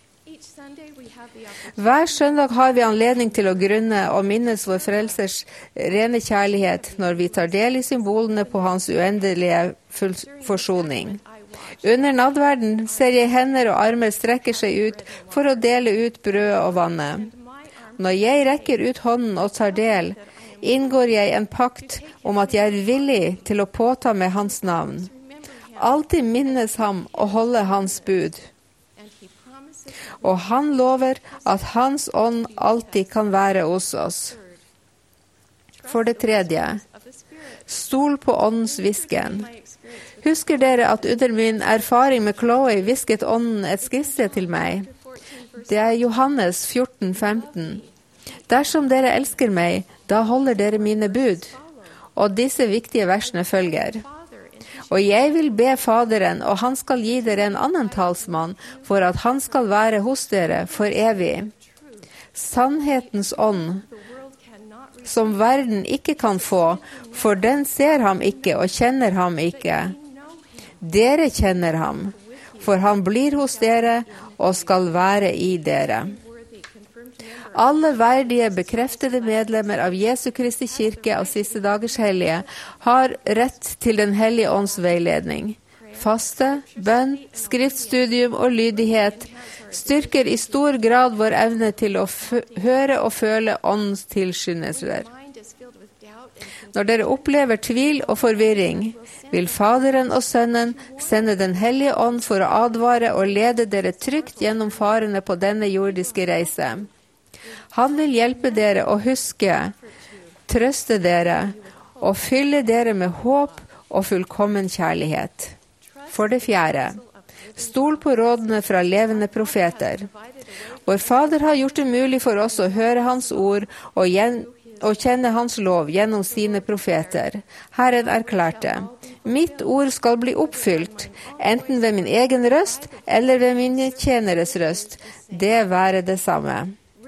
Hver søndag har vi anledning til å grunne og minnes vår frelsers rene kjærlighet når vi tar del i symbolene på hans uendelige forsoning. Under nadverden ser jeg hender og armer strekker seg ut for å dele ut brødet og vannet. Når jeg rekker ut hånden og tar del, inngår jeg en pakt om at jeg er villig til å påta med hans navn. Alltid minnes ham og holde hans bud. Og han lover at hans ånd alltid kan være hos oss. For det tredje, stol på åndens hvisken. Husker dere at under min erfaring med Chloe hvisket ånden et skriftsted til meg? Det er Johannes fjorten femten. Dersom dere elsker meg, da holder dere mine bud. Og disse viktige versene følger. Og jeg vil be Faderen, og han skal gi dere en annen talsmann, for at han skal være hos dere for evig. Sannhetens ånd, som verden ikke kan få, for den ser ham ikke og kjenner ham ikke. Dere kjenner ham, for han blir hos dere og skal være i dere. Alle verdige, bekreftede medlemmer av Jesu Kristi kirke av siste dagers hellige har rett til den hellige ånds veiledning. Faste, bønn, skriftstudium og lydighet styrker i stor grad vår evne til å f- høre og føle åndens tilskyndelser. Når dere opplever tvil og forvirring, vil Faderen og Sønnen sende den hellige ånd for å advare og lede dere trygt gjennom farene på denne jordiske reise. Han vil hjelpe dere å huske, trøste dere og fylle dere med håp og fullkommen kjærlighet. For det fjerde, stol på rådene fra levende profeter. Vår Fader har gjort det mulig for oss å høre hans ord og gjen og kjenne hans lov gjennom sine profeter. Herren erklærte, mitt ord skal bli oppfylt, enten ved min egen røst eller ved mine tjeneres røst. Det være det samme.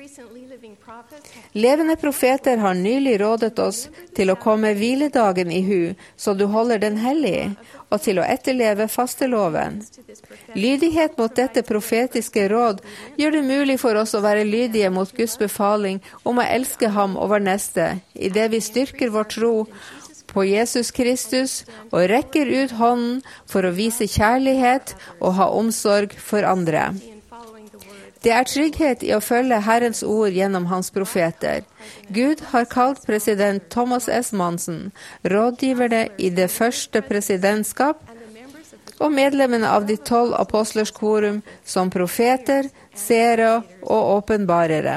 Levende profeter har nylig rådet oss til å komme hviledagen i hu, så du holder den hellig, og til å etterleve fasteloven. Lydighet mot dette profetiske råd gjør det mulig for oss å være lydige mot Guds befaling om å elske ham og vår neste, i det vi styrker vår tro på Jesus Kristus og rekker ut hånden for å vise kjærlighet og ha omsorg for andre. Det er trygghet i å følge Herrens ord gjennom hans profeter. Gud har kalt president Thomas S. Monson, rådgiverne i det første presidentskap, og medlemmene av de tolv apostlers korum som profeter, seere og åpenbarere.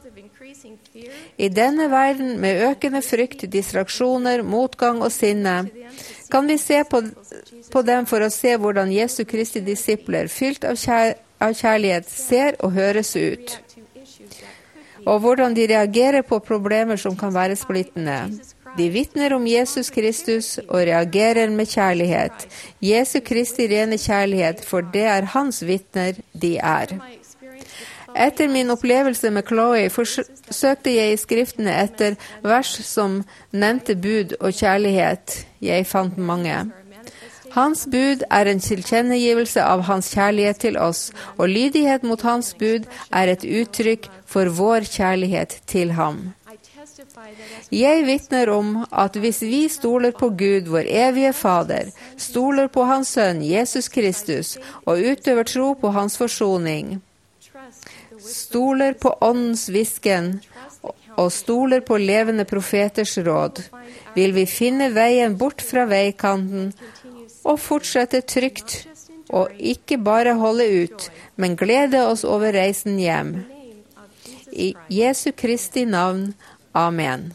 I denne verden med økende frykt, distraksjoner, motgang og sinne, kan vi se på, på dem for å se hvordan Jesu Kristi disipler, fylt av kjærlighet, av kjærlighet ser og høres ut, og hvordan de reagerer på problemer som kan være splittende. De vitner om Jesus Kristus og reagerer med kjærlighet. Jesu Kristi rene kjærlighet, for det er hans vitner de er. Etter min opplevelse med Chloe forsøkte jeg i skriftene etter vers som nevnte bud og kjærlighet. Jeg fant mange. Hans bud er en tilkjennegivelse av hans kjærlighet til oss, og lydighet mot hans bud er et uttrykk for vår kjærlighet til ham. Jeg vitner om at hvis vi stoler på Gud, vår evige Fader, stoler på hans sønn, Jesus Kristus, og utøver tro på hans forsoning, stoler på åndens hvisken og stoler på levende profeters råd, vil vi finne veien bort fra veikanten og fortsette trygt, og ikke bare holde ut, men glede oss over reisen hjem. I Jesu Kristi navn. Amen.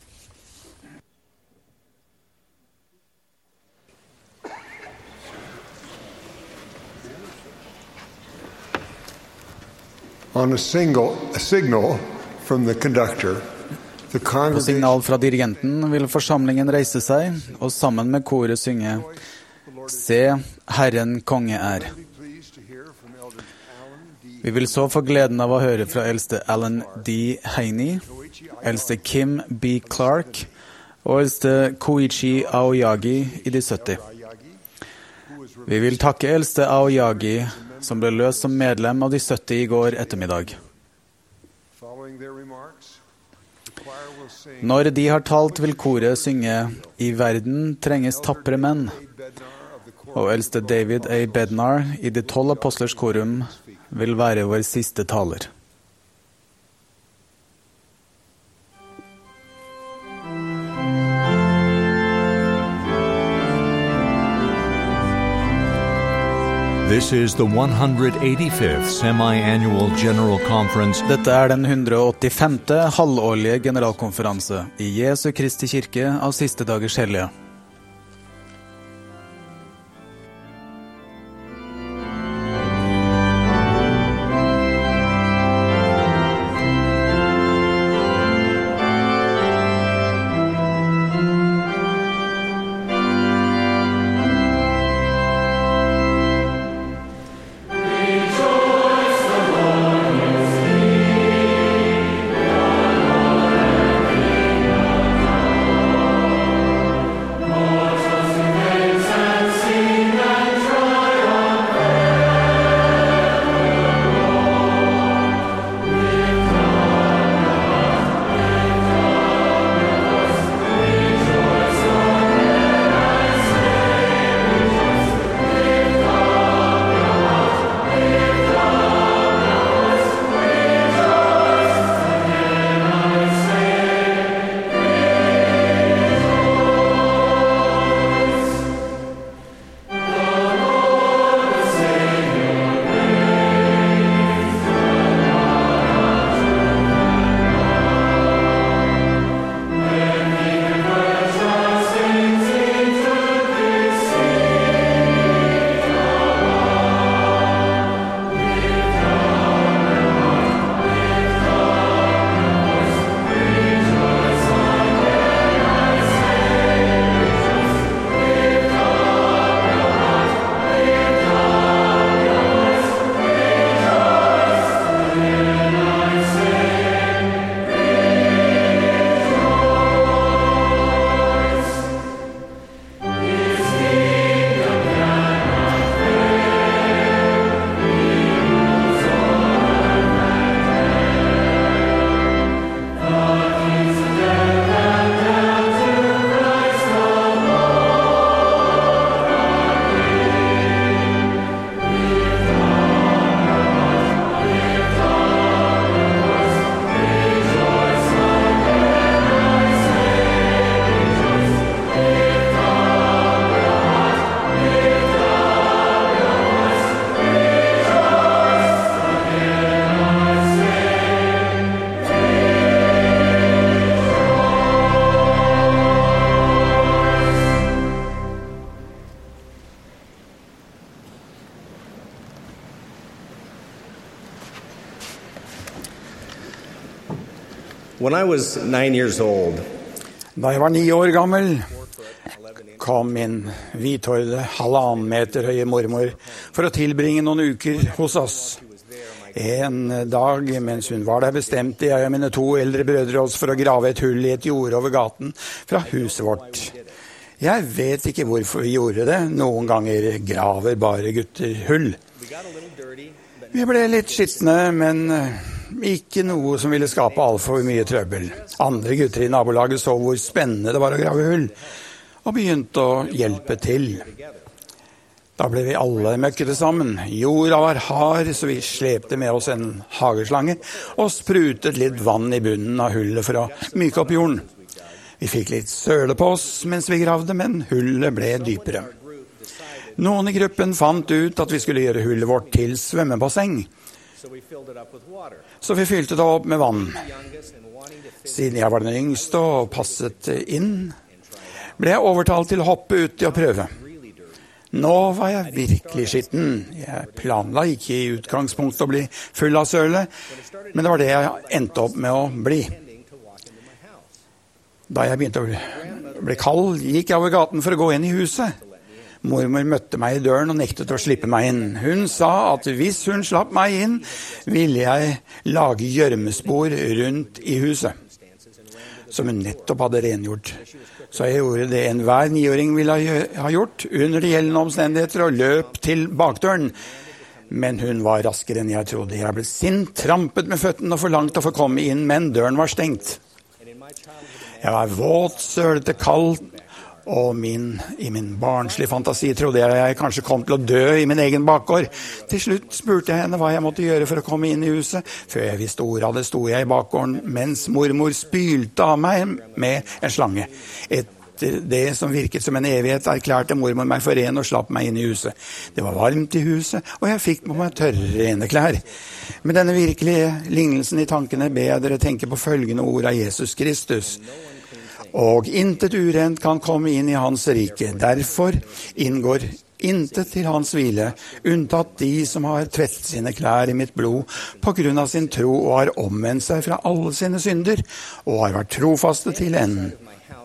On a single a signal from the conductor, the På congregation signal fra dirigenten vil forsamlingen reise seg, og sammen med koret synge Se, Herren konge er. Vi vil så få gleden av å høre fra eldste Alan D. Haney, eldste Kim B. Clark og eldste Koichi Aoyagi i de sytti. Vi vil takke eldste Aoyagi, som ble løst som medlem av de sytti i går ettermiddag. Når de har talt, vil koret synge I verden trenges tappre menn, og eldste David A. Bednar i de tolv apostlers korum vil være vår siste taler. This is the one hundred eighty-fifth semi-annual General Conference. Dette er den hundre åttifemte halvårlige generalkonferanse i Jesu Kristi kirke av siste dagers hellige. When I was nine years old, Da jeg var ni år gammel, kom min hvithårede halvannen meter høye mormor for å tilbringe noen uker hos oss. En dag mens hun var der, bestemte jeg og mine to eldre brødre oss for å grave et hull i et jord over gaten fra huset vårt. Jeg vet ikke hvorfor vi gjorde det. Noen ganger graver bare gutter hull. Vi ble litt skitne, men ikke noe som ville skape alt for mye trøbbel. Andre gutter i nabolaget så hvor spennende det var å grave hull, og begynte å hjelpe til. Da ble vi alle møkkete sammen. Jorda var hard, så vi slepte med oss en hageslange og sprutet litt vann i bunnen av hullet for å myke opp jorden. Vi fikk litt søle på oss mens vi gravde, men hullet ble dypere. Noen i gruppen fant ut at vi skulle gjøre hullet vårt til svømmebasseng, så vi fylte det opp med vann. Siden jeg var den yngste og passet inn, ble jeg overtalt til å hoppe uti og prøve. Nå var jeg virkelig skitten. Jeg planla ikke i utgangspunktet å bli full av søle, men det var det jeg endte opp med å bli. Da jeg begynte å bli kald, gikk jeg over gaten for å gå inn i huset. Mormor møtte meg i døren og nektet å slippe meg inn. Hun sa at hvis hun slapp meg inn, ville jeg lage gjørmespor rundt i huset, som hun nettopp hadde rengjort. Så jeg gjorde det enhver niåring ville ha gjort under de gjeldende omstendigheter og løp til bakdøren. Men hun var raskere enn jeg trodde. Jeg ble sint, trampet med føttene og forlangte å få komme inn, men døren var stengt. Jeg var våt, sølete, kald, og min, i min barnslige fantasi trodde jeg jeg kanskje kom til å dø i min egen bakgård. Til slutt spurte jeg henne hva jeg måtte gjøre for å komme inn i huset. Før jeg visste ordet av det, sto jeg i bakgården mens mormor spylte av meg med en slange. Etter det som virket som en evighet, erklærte mormor meg for ren og slapp meg inn i huset. Det var varmt i huset, og jeg fikk på meg tørre, rene klær. Med denne virkelige lignelsen i tankene ber jeg dere tenke på følgende ord av Jesus Kristus. Og intet urent kan komme inn i hans rike. Derfor inngår intet til hans hvile, unntatt de som har tvettet sine klær i mitt blod på grunn av sin tro og har omvendt seg fra alle sine synder og har vært trofaste til enden.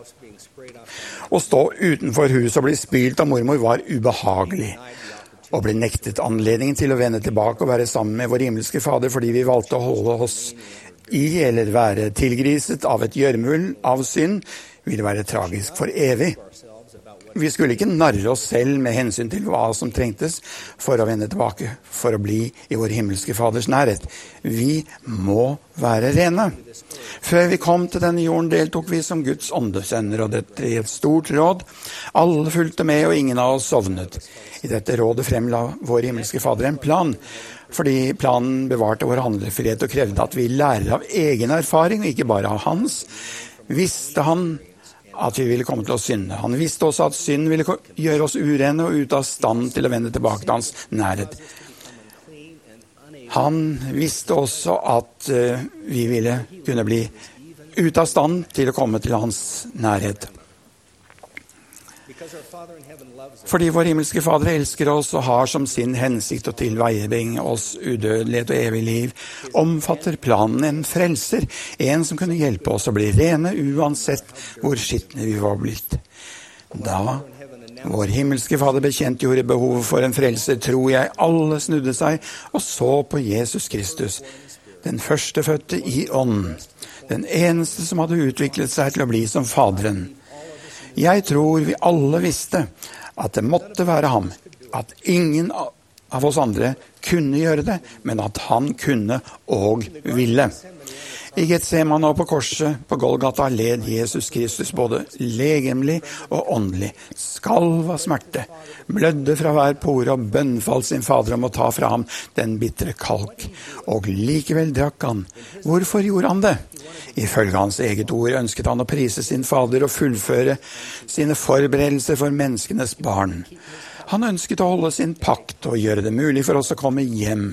Å stå utenfor huset og bli spylt av mormor var ubehagelig, og ble nektet anledningen til å vende tilbake og være sammen med vår himmelske Fader fordi vi valgte å holde oss i eller være tilgriset av et gjørmehull av synd, ville være tragisk for evig. Vi skulle ikke narre oss selv med hensyn til hva som trengtes for å vende tilbake, for å bli i vår himmelske Faders nærhet. Vi må være rene. Før vi kom til denne jorden deltok vi som Guds åndesønner, og dette i et stort råd. Alle fulgte med, og ingen av oss sovnet. I dette rådet fremla vår himmelske Fader en plan, fordi planen bevarte vår handlefrihet og krevde at vi lærer av egen erfaring, og ikke bare av hans. Visste han at vi ville komme til å synde. Han visste også at synd ville gjøre oss urene og ute av stand til å vende tilbake til hans nærhet. Han visste også at uh, vi ville kunne bli ute av stand til å komme til hans nærhet. Fordi vår himmelske Fader elsker oss og har som sin hensikt å tilveiebringe oss udødelighet og evig liv, omfatter planen en frelser, en som kunne hjelpe oss å bli rene uansett hvor skitne vi var blitt. Da vår himmelske Fader bekjentgjorde behovet for en frelser, tror jeg alle snudde seg og så på Jesus Kristus, den førstefødte i ånden, den eneste som hadde utviklet seg til å bli som Faderen. Jeg tror vi alle visste at det måtte være ham, at ingen av oss andre kunne gjøre det, men at han kunne og ville. I Getsemane og på korset på Golgata led Jesus Kristus både legemlig og åndelig, skalv av smerte, blødde fra hver pore og bønnfalt sin Fader om å ta fra ham den bitre kalk, og likevel drakk han. Hvorfor gjorde han det? Ifølge hans eget ord ønsket han å prise sin Fader og fullføre sine forberedelser for menneskenes barn. Han ønsket å holde sin pakt og gjøre det mulig for oss å komme hjem.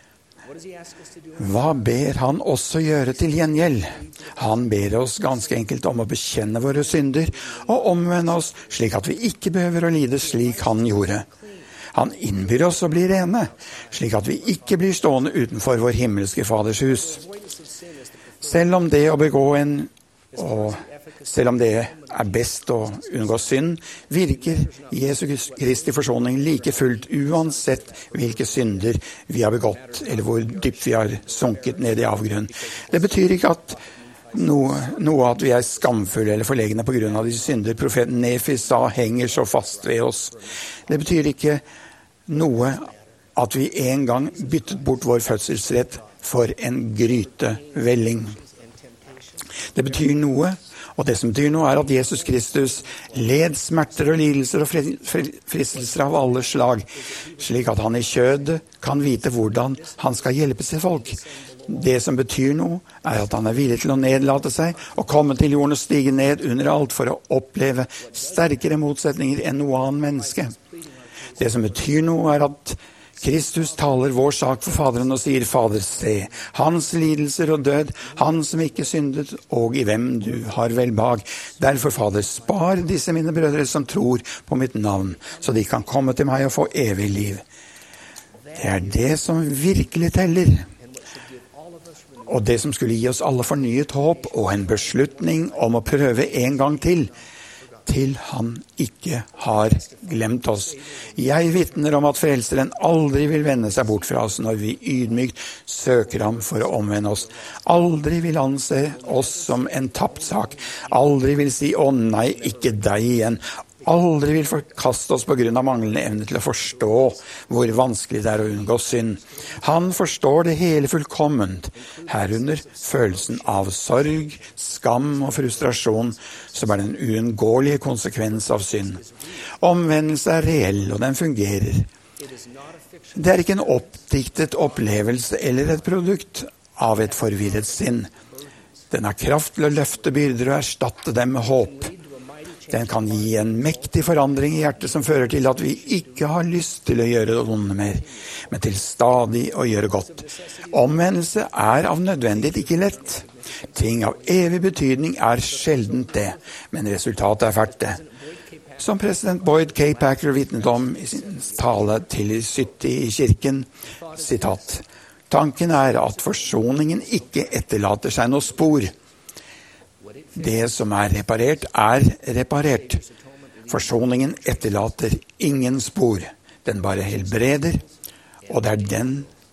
Hva ber han også gjøre til gjengjeld? Han ber oss ganske enkelt om å bekjenne våre synder og omvende oss slik at vi ikke behøver å lide slik han gjorde. Han innbyr oss å bli rene, slik at vi ikke blir stående utenfor vår himmelske Faders hus. Selv om det å begå en, og selv om det er best å unngå synd, virker Jesu Kristi forsoning like fullt uansett hvilke synder vi har begått, eller hvor dypt vi har sunket ned i avgrunnen. Det betyr ikke at noe, noe at vi er skamfulle eller forlegne på grunn av de synder profeten Nefi sa henger så fast ved oss. Det betyr ikke noe at vi en gang byttet bort vår fødselsrett for en grytevelling. Det betyr noe, og det som betyr noe er at Jesus Kristus led smerter og lidelser og fristelser av alle slag, slik at han i kjødet kan vite hvordan han skal hjelpe sitt folk. Det som betyr noe er at han er villig til å nedlate seg og komme til jorden og stige ned under alt for å oppleve sterkere motsetninger enn noe annet menneske. Det som betyr noe er at Kristus taler vår sak for Faderen og sier, Fader, se, hans lidelser og død, han som ikke syndet, og i hvem du har velbehag. Derfor, Fader, spar disse mine brødre som tror på mitt navn, så de kan komme til meg og få evig liv. Det er det som virkelig teller. Og det som skulle gi oss alle fornyet håp og en beslutning om å prøve en gang til, til han ikke har glemt oss. Jeg vitner om at frelseren aldri vil vende seg bort fra oss når vi ydmykt søker ham for å omvende oss. Aldri vil han se oss som en tapt sak. Aldri vil si, å nei, ikke deg igjen. Aldri vil forkaste oss på grunn av manglende evne til å forstå hvor vanskelig det er å unngå synd. Han forstår det hele fullkomment, herunder følelsen av sorg, skam og frustrasjon, som er den uunngåelige konsekvens av synd. Omvendelse er reell, og den fungerer. Det er ikke en oppdiktet opplevelse eller et produkt av et forvirret sinn. Den har kraft til å løfte byrder og erstatte dem med håp. Den kan gi en mektig forandring i hjertet som fører til at vi ikke har lyst til å gjøre det onde mer, men til stadig å gjøre godt. Omvendelse er av nødvendighet ikke lett. Ting av evig betydning er sjeldent det, men resultatet er verdt det. Som president Boyd K. Packer vitnet om i sin tale til sytti i kirken, sitat, tanken er at forsoningen ikke etterlater seg noe spor. Det som er reparert, er reparert. Forsoningen etterlater ingen spor. Den bare helbreder, og det er den,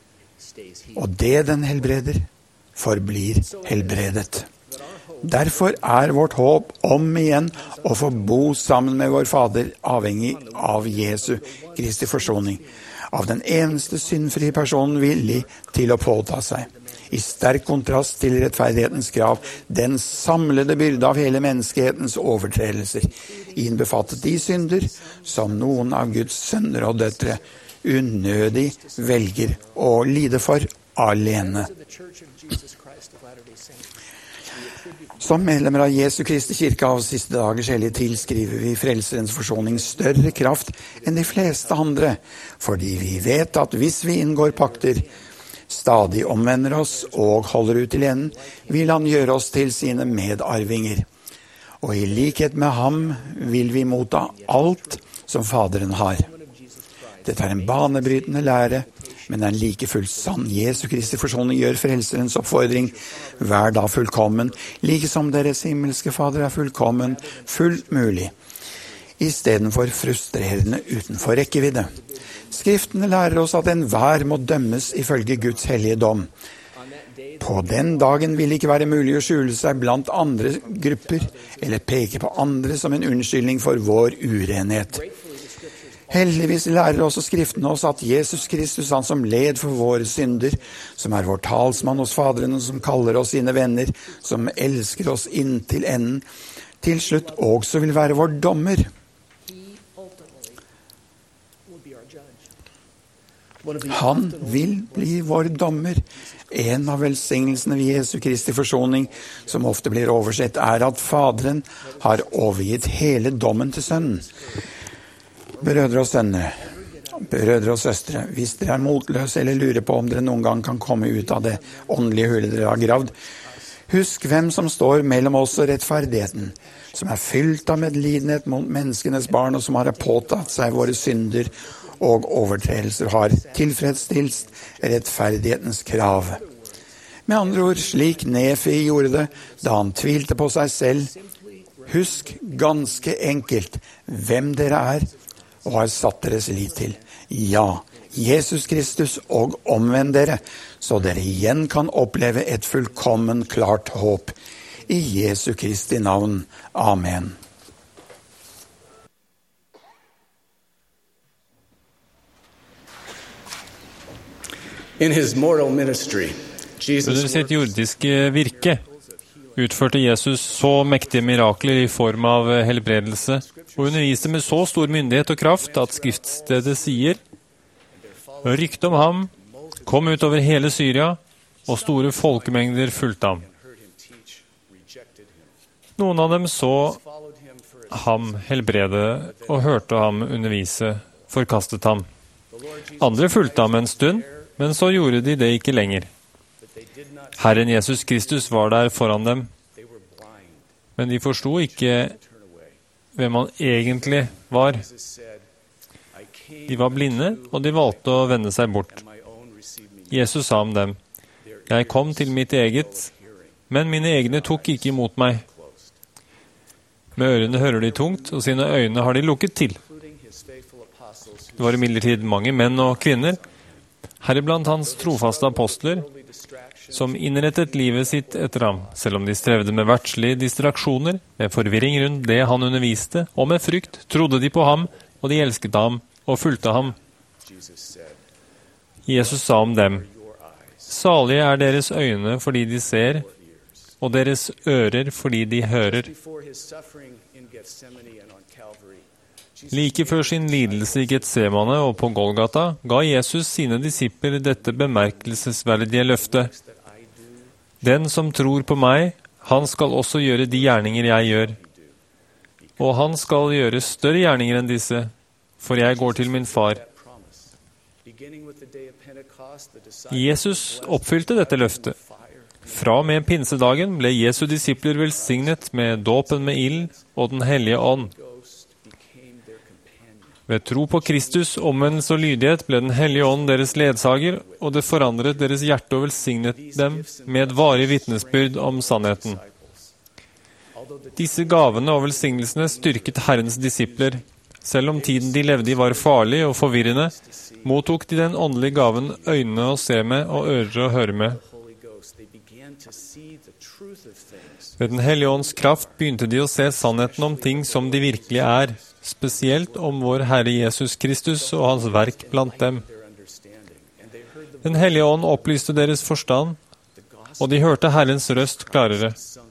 og det den helbreder, forblir helbredet. Derfor er vårt håp om igjen å få bo sammen med vår Fader avhengig av Jesu Kristi forsoning, av den eneste syndfrie personen villig til å påta seg. I sterk kontrast til rettferdighetens krav, den samlede byrde av hele menneskehetens overtredelser, innbefattet de synder som noen av Guds sønner og døtre unødig velger å lide for alene. Som medlemmer av Jesu Kristi kirke av siste dagers hellige tilskriver vi frelserens forsoning større kraft enn de fleste andre, fordi vi vet at hvis vi inngår pakter, stadig omvender oss og holder ut til enden, vil han gjøre oss til sine medarvinger. Og i likhet med ham vil vi motta alt som Faderen har. Dette er en banebrytende lære, men det er en like fullt sann. Jesu Kristi forsoning gjør frelserens oppfordring hver dag fullkommen, like som deres himmelske Fader er fullkommen, fullt mulig, i stedet for frustrerende utenfor rekkevidde. Skriftene lærer oss at enhver må dømmes ifølge Guds hellige dom. På den dagen vil det ikke være mulig å skjule seg blant andre grupper, eller peke på andre som en unnskyldning for vår urenhet. Heldigvis lærer også Skriftene oss at Jesus Kristus, han som led for våre synder, som er vår talsmann hos Faderen, som kaller oss sine venner, som elsker oss inntil enden, til slutt også vil være vår dommer. Han vil bli vår dommer. En av velsignelsene ved Jesu Kristi forsoning, som ofte blir oversett, er at Faderen har overgitt hele dommen til Sønnen. Brødre og sønner, brødre og søstre, hvis dere er motløse eller lurer på om dere noen gang kan komme ut av det åndelige hullet dere har gravd, husk hvem som står mellom oss og rettferdigheten, som er fylt av medlidenhet mot menneskenes barn, og som har påtatt seg våre synder og overtredelser, har tilfredsstilt rettferdighetens krav. Med andre ord, slik Nefi gjorde det da han tvilte på seg selv. Husk ganske enkelt hvem dere er og har satt deres lit til. Ja, Jesus Kristus, og omvend dere, så dere igjen kan oppleve et fullkommen klart håp. I Jesu Kristi navn. Amen. In his mortal ministry, Under sitt jordiske virke utførte Jesus så mektige mirakler i form av helbredelse og underviste med så stor myndighet og kraft at skriftstedet sier: Ryktet om ham kom ut over hele Syria, og store folkemengder fulgte ham. Noen av dem så ham helbrede og hørte ham undervise, forkastet ham. Andre fulgte ham en stund, men så gjorde de det ikke lenger. Herren Jesus Kristus var der foran dem, men de forsto ikke hvem han egentlig var. De var blinde, og de valgte å vende seg bort. Jesus sa om dem: Jeg kom til mitt eget, men mine egne tok ikke imot meg. Med ørene hører de tungt, og sine øyne har de lukket til. Det var imidlertid mange menn og kvinner, heriblant hans trofaste apostler, som innrettet livet sitt etter ham, selv om de strevde med verdslige distraksjoner, med forvirring rundt det han underviste, og med frykt trodde de på ham, og de elsket ham og fulgte ham. Jesus sa om dem: Salige er deres øyne fordi de ser, og deres ører fordi de hører. Like før sin lidelse i Getsemane og på Golgata ga Jesus sine disipler dette bemerkelsesverdige løftet: Den som tror på meg, han skal også gjøre de gjerninger jeg gjør. Og han skal gjøre større gjerninger enn disse, for jeg går til min far. Jesus oppfylte dette løftet. Fra og med pinsedagen ble Jesu disipler velsignet med dåpen med ild og den hellige ånd. Ved tro på Kristus, omvendelse og lydighet ble den hellige ånd deres ledsager, og det forandret deres hjerte og velsignet dem med et varig vitnesbyrd om sannheten. Disse gavene og velsignelsene styrket Herrens disipler. Selv om tiden de levde i var farlig og forvirrende, mottok de den åndelige gaven øynene å se med og ører å høre med. Ved den hellige ånds kraft begynte de å se sannheten om ting som de virkelig er, spesielt om vår Herre Jesus Kristus og hans verk blant dem. Den hellige ånd opplyste deres forstand, og de hørte Herrens røst klarere.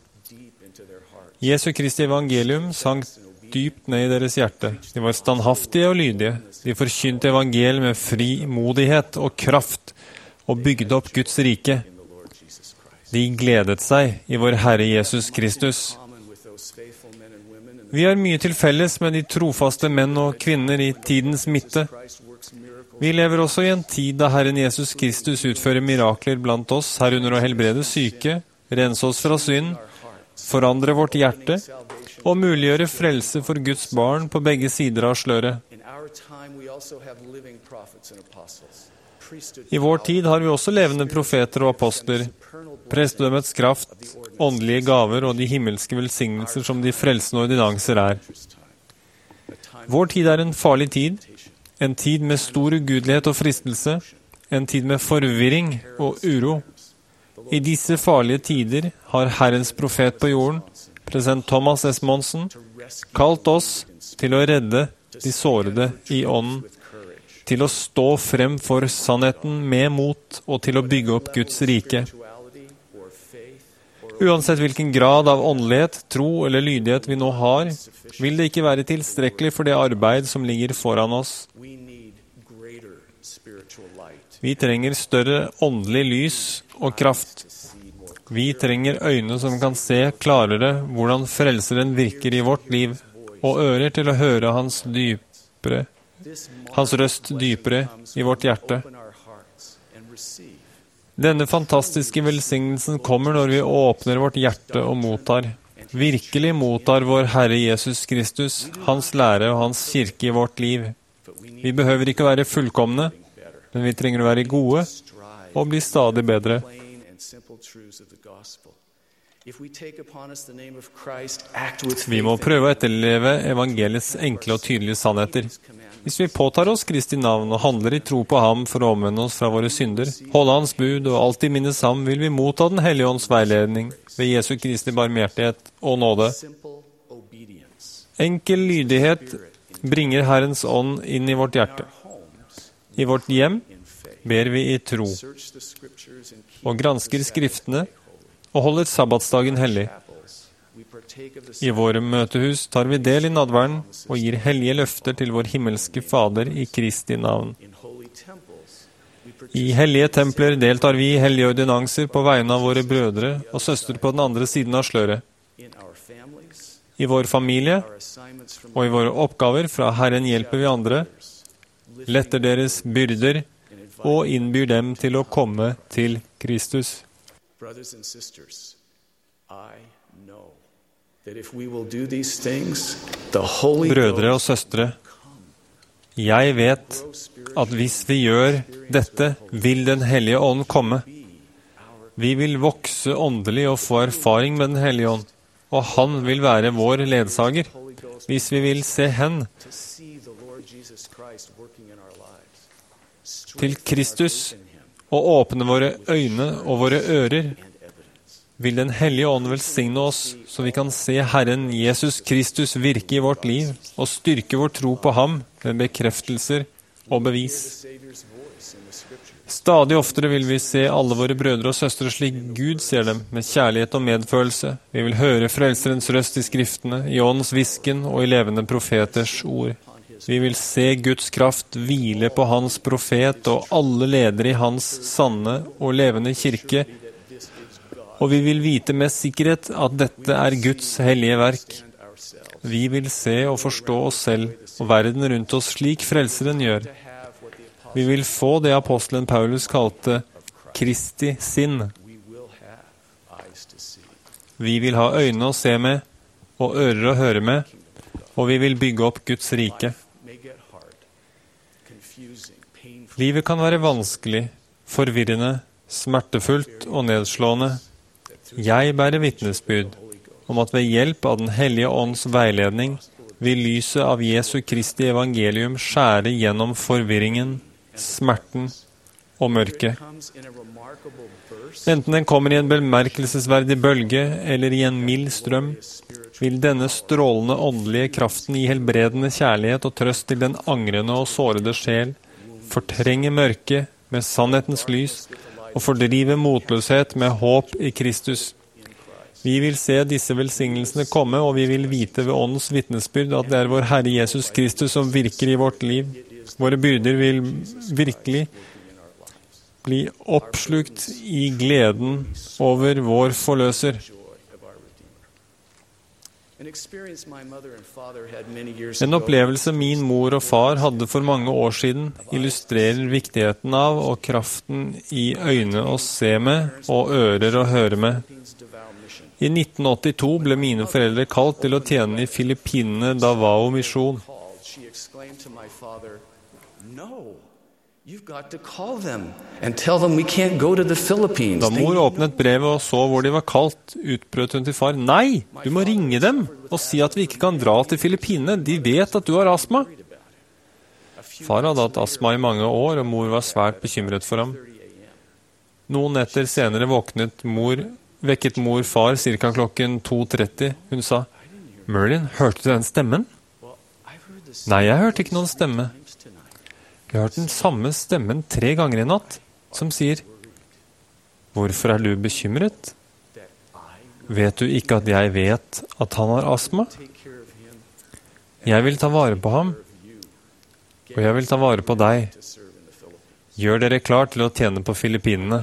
Jesu Kristi evangelium sank dypt ned i deres hjerte. De var standhaftige og lydige. De forkynte evangeliet med frimodighet og kraft, og bygde opp Guds rike. De gledet seg i vår Herre Jesus Kristus. Vi har mye til felles med de trofaste menn og kvinner i tidens midte. Vi lever også i en tid da Herren Jesus Kristus utfører mirakler blant oss, herunder å helbrede syke, rense oss fra synd, forandre vårt hjerte, og muliggjøre frelse for Guds barn på begge sider av sløret. I vår tid har vi også levende profeter og apostler, prestedømmets kraft, åndelige gaver og de himmelske velsignelser som de frelsende ordinanser er. Vår tid er en farlig tid, en tid med stor ugudelighet og fristelse, en tid med forvirring og uro. I disse farlige tider har Herrens profet på jorden, president Thomas S. Monson, kalt oss til å redde de sårede i ånden, til å stå frem for sannheten med mot og til å bygge opp Guds rike. Uansett hvilken grad av åndelighet, tro eller lydighet vi nå har, vil det ikke være tilstrekkelig for det arbeid som ligger foran oss. Vi trenger større åndelig lys og kraft. Vi trenger øyne som kan se klarere hvordan frelseren virker i vårt liv, og ører til å høre hans dypere, hans røst dypere i vårt hjerte. Denne fantastiske velsignelsen kommer når vi åpner vårt hjerte og mottar, virkelig mottar vår Herre Jesus Kristus, hans lære og hans kirke i vårt liv. Vi behøver ikke være fullkomne, men vi trenger å være gode og bli stadig bedre. Vi må prøve å etterleve evangeliets enkle og tydelige sannheter. Hvis vi påtar oss Kristi navn og handler i tro på ham for å omvende oss fra våre synder, holde hans bud og alltid minnes ham, vil vi motta den hellige ånds veiledning ved Jesu Kristi barmhjertighet og nåde. Enkel lydighet bringer Herrens ånd inn i vårt hjerte. I vårt hjem ber vi i tro, og gransker skriftene og holder sabbatsdagen hellig. I våre møtehus tar vi del i nadværen og gir hellige løfter til vår himmelske Fader i Kristi navn. I hellige templer deltar vi i hellige ordinanser på vegne av våre brødre og søstre på den andre siden av sløret. I vår familie og i våre oppgaver fra Herren hjelper vi andre, letter deres byrder og innbyr dem til å komme til Kristus. Brødre og søstre, jeg vet at hvis vi gjør dette, vil Den hellige ånd komme. Vi vil vokse åndelig og få erfaring med Den hellige ånd, og han vil være vår ledsager, hvis vi vil se hen til Kristus og åpne våre øyne og våre ører. Vil Den hellige ånd velsigne oss, så vi kan se Herren Jesus Kristus virke i vårt liv, og styrke vår tro på ham med bekreftelser og bevis. Stadig oftere vil vi se alle våre brødre og søstre slik Gud ser dem, med kjærlighet og medfølelse. Vi vil høre frelserens røst i skriftene, i åndens visken og i levende profeters ord. Vi vil se Guds kraft hvile på hans profet og alle ledere i hans sanne og levende kirke, og vi vil vite med sikkerhet at dette er Guds hellige verk. Vi vil se og forstå oss selv og verden rundt oss slik frelseren gjør. Vi vil få det apostelen Paulus kalte Kristi sinn. Vi vil ha øyne å se med og ører å høre med, og vi vil bygge opp Guds rike. Livet kan være vanskelig, forvirrende, smertefullt og nedslående. Jeg bærer vitnesbyrd om at ved hjelp av Den hellige ånds veiledning vil lyset av Jesu Kristi evangelium skjære gjennom forvirringen, smerten og mørket. Enten den kommer i en bemerkelsesverdig bølge eller i en mild strøm, vil denne strålende åndelige kraften gi helbredende kjærlighet og trøst til den angrende og sårede sjel, fortrenge mørket med sannhetens lys og fordrive motløshet med håp i Kristus. Vi vil se disse velsignelsene komme, og vi vil vite ved åndens vitnesbyrd at det er vår Herre Jesus Kristus som virker i vårt liv. Våre byrder vil virkelig bli oppslukt i gleden over vår forløser. En opplevelse min mor og far hadde for mange år siden illustrerer viktigheten av og kraften i øyne å se med og ører å høre med. I nitten åttito ble mine foreldre kalt til å tjene i Filippinene Davao Mission. Da mor åpnet brevet og så hvor de var kalt, utbrøt hun til far: «Nei, du må ringe dem og si at vi ikke kan dra til Filippinene. De vet at du har astma.» Far hadde hatt astma i mange år, og mor var svært bekymret for ham. Noen netter senere våknet mor, vekket mor far cirka klokken to tretti. Hun sa: «Merlin, hørte du den stemmen?» «Nei, jeg hørte ikke noen stemme. Jeg har hørt den samme stemmen tre ganger i natt, som sier: Hvorfor er du bekymret? Vet du ikke at jeg vet at han har astma? Jeg vil ta vare på ham, og jeg vil ta vare på deg. Gjør dere klar til å tjene på Filippinene.»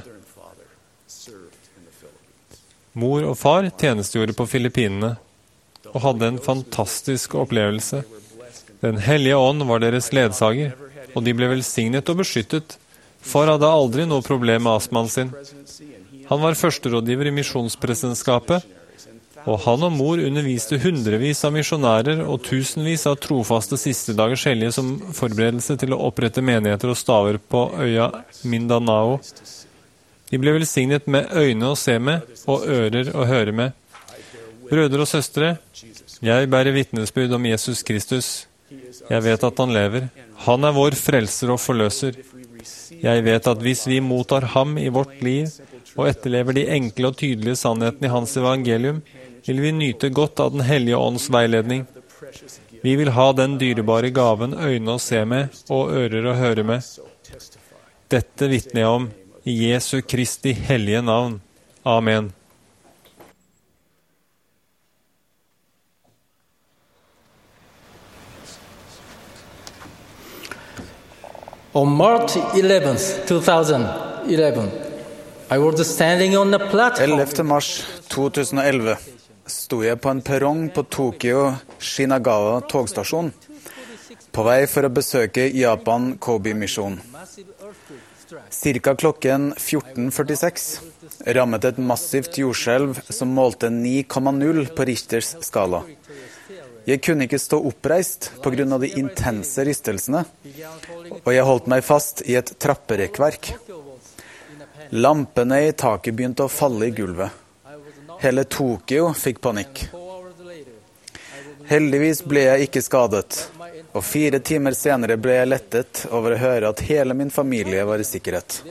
Mor og far tjenestegjorde på Filippinene og hadde en fantastisk opplevelse. Den hellige ånd var deres ledsager, og de ble velsignet og beskyttet. Far hadde aldri noe problem med astmaen sin. Han var førsterådgiver i misjonspresidentskapet, og han og mor underviste hundrevis av misjonærer og tusenvis av trofaste siste dagers hellige som forberedelse til å opprette menigheter og staver på øya Mindanao. De ble velsignet med øyne å se med og ører å høre med. Brødre og søstre, jeg bærer vitnesbyrd om Jesus Kristus. Jeg vet at han lever. Han er vår frelser og forløser. Jeg vet at hvis vi mottar ham i vårt liv og etterlever de enkle og tydelige sannhetene i hans evangelium, vil vi nyte godt av den hellige ånds veiledning. Vi vil ha den dyrebare gaven øyne å se med og ører å høre med. Dette vitner jeg om i Jesu Kristi hellige navn. Amen. On March eleventh, twenty eleven, I was standing on the platform. ellevte mars to tusen og elleve sto jeg på en perrong på Tokyo Shinagawa togstasjon, på vei for å besøke Japan Kobe-misjon. Cirka klokken fjorten førtiseks rammet et massivt jordskjelv som målte ni komma null på Richters skala. Jeg kunne ikke stå oppreist på grunn av de intense rystelsene, og jeg holdt meg fast i et trapperekkverk. Lampene i taket begynte å falle i gulvet. Hele Tokyo fikk panikk. Heldigvis ble jeg ikke skadet, og fire timer senere ble jeg lettet over å høre at hele min familie var i sikkerhet.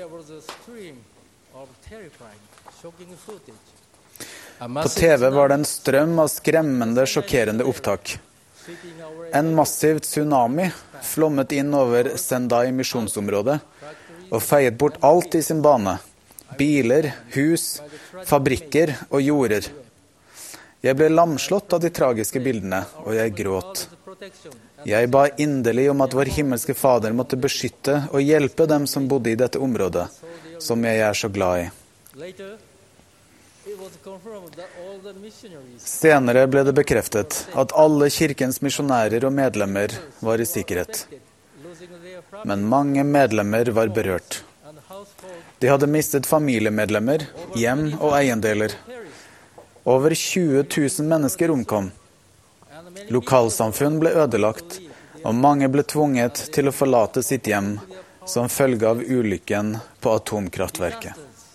På T V var det en strøm av skremmende, sjokkerende opptak. En massiv tsunami flommet inn over Sendai misjonsområdet og feiet bort alt i sin bane. Biler, hus, fabrikker og jorder. Jeg ble lamslått av de tragiske bildene, og jeg gråt. Jeg ba inderlig om at vår himmelske Fader måtte beskytte og hjelpe dem som bodde i dette området, som jeg er så glad i. Senere ble det bekreftet at alle kirkens misjonærer og medlemmer var i sikkerhet. Men mange medlemmer var berørt. De hadde mistet familiemedlemmer, hjem og eiendeler. Over tjue tusen mennesker omkom. Lokalsamfunn ble ødelagt, og mange ble tvunget til å forlate sitt hjem som følge av ulykken på atomkraftverket.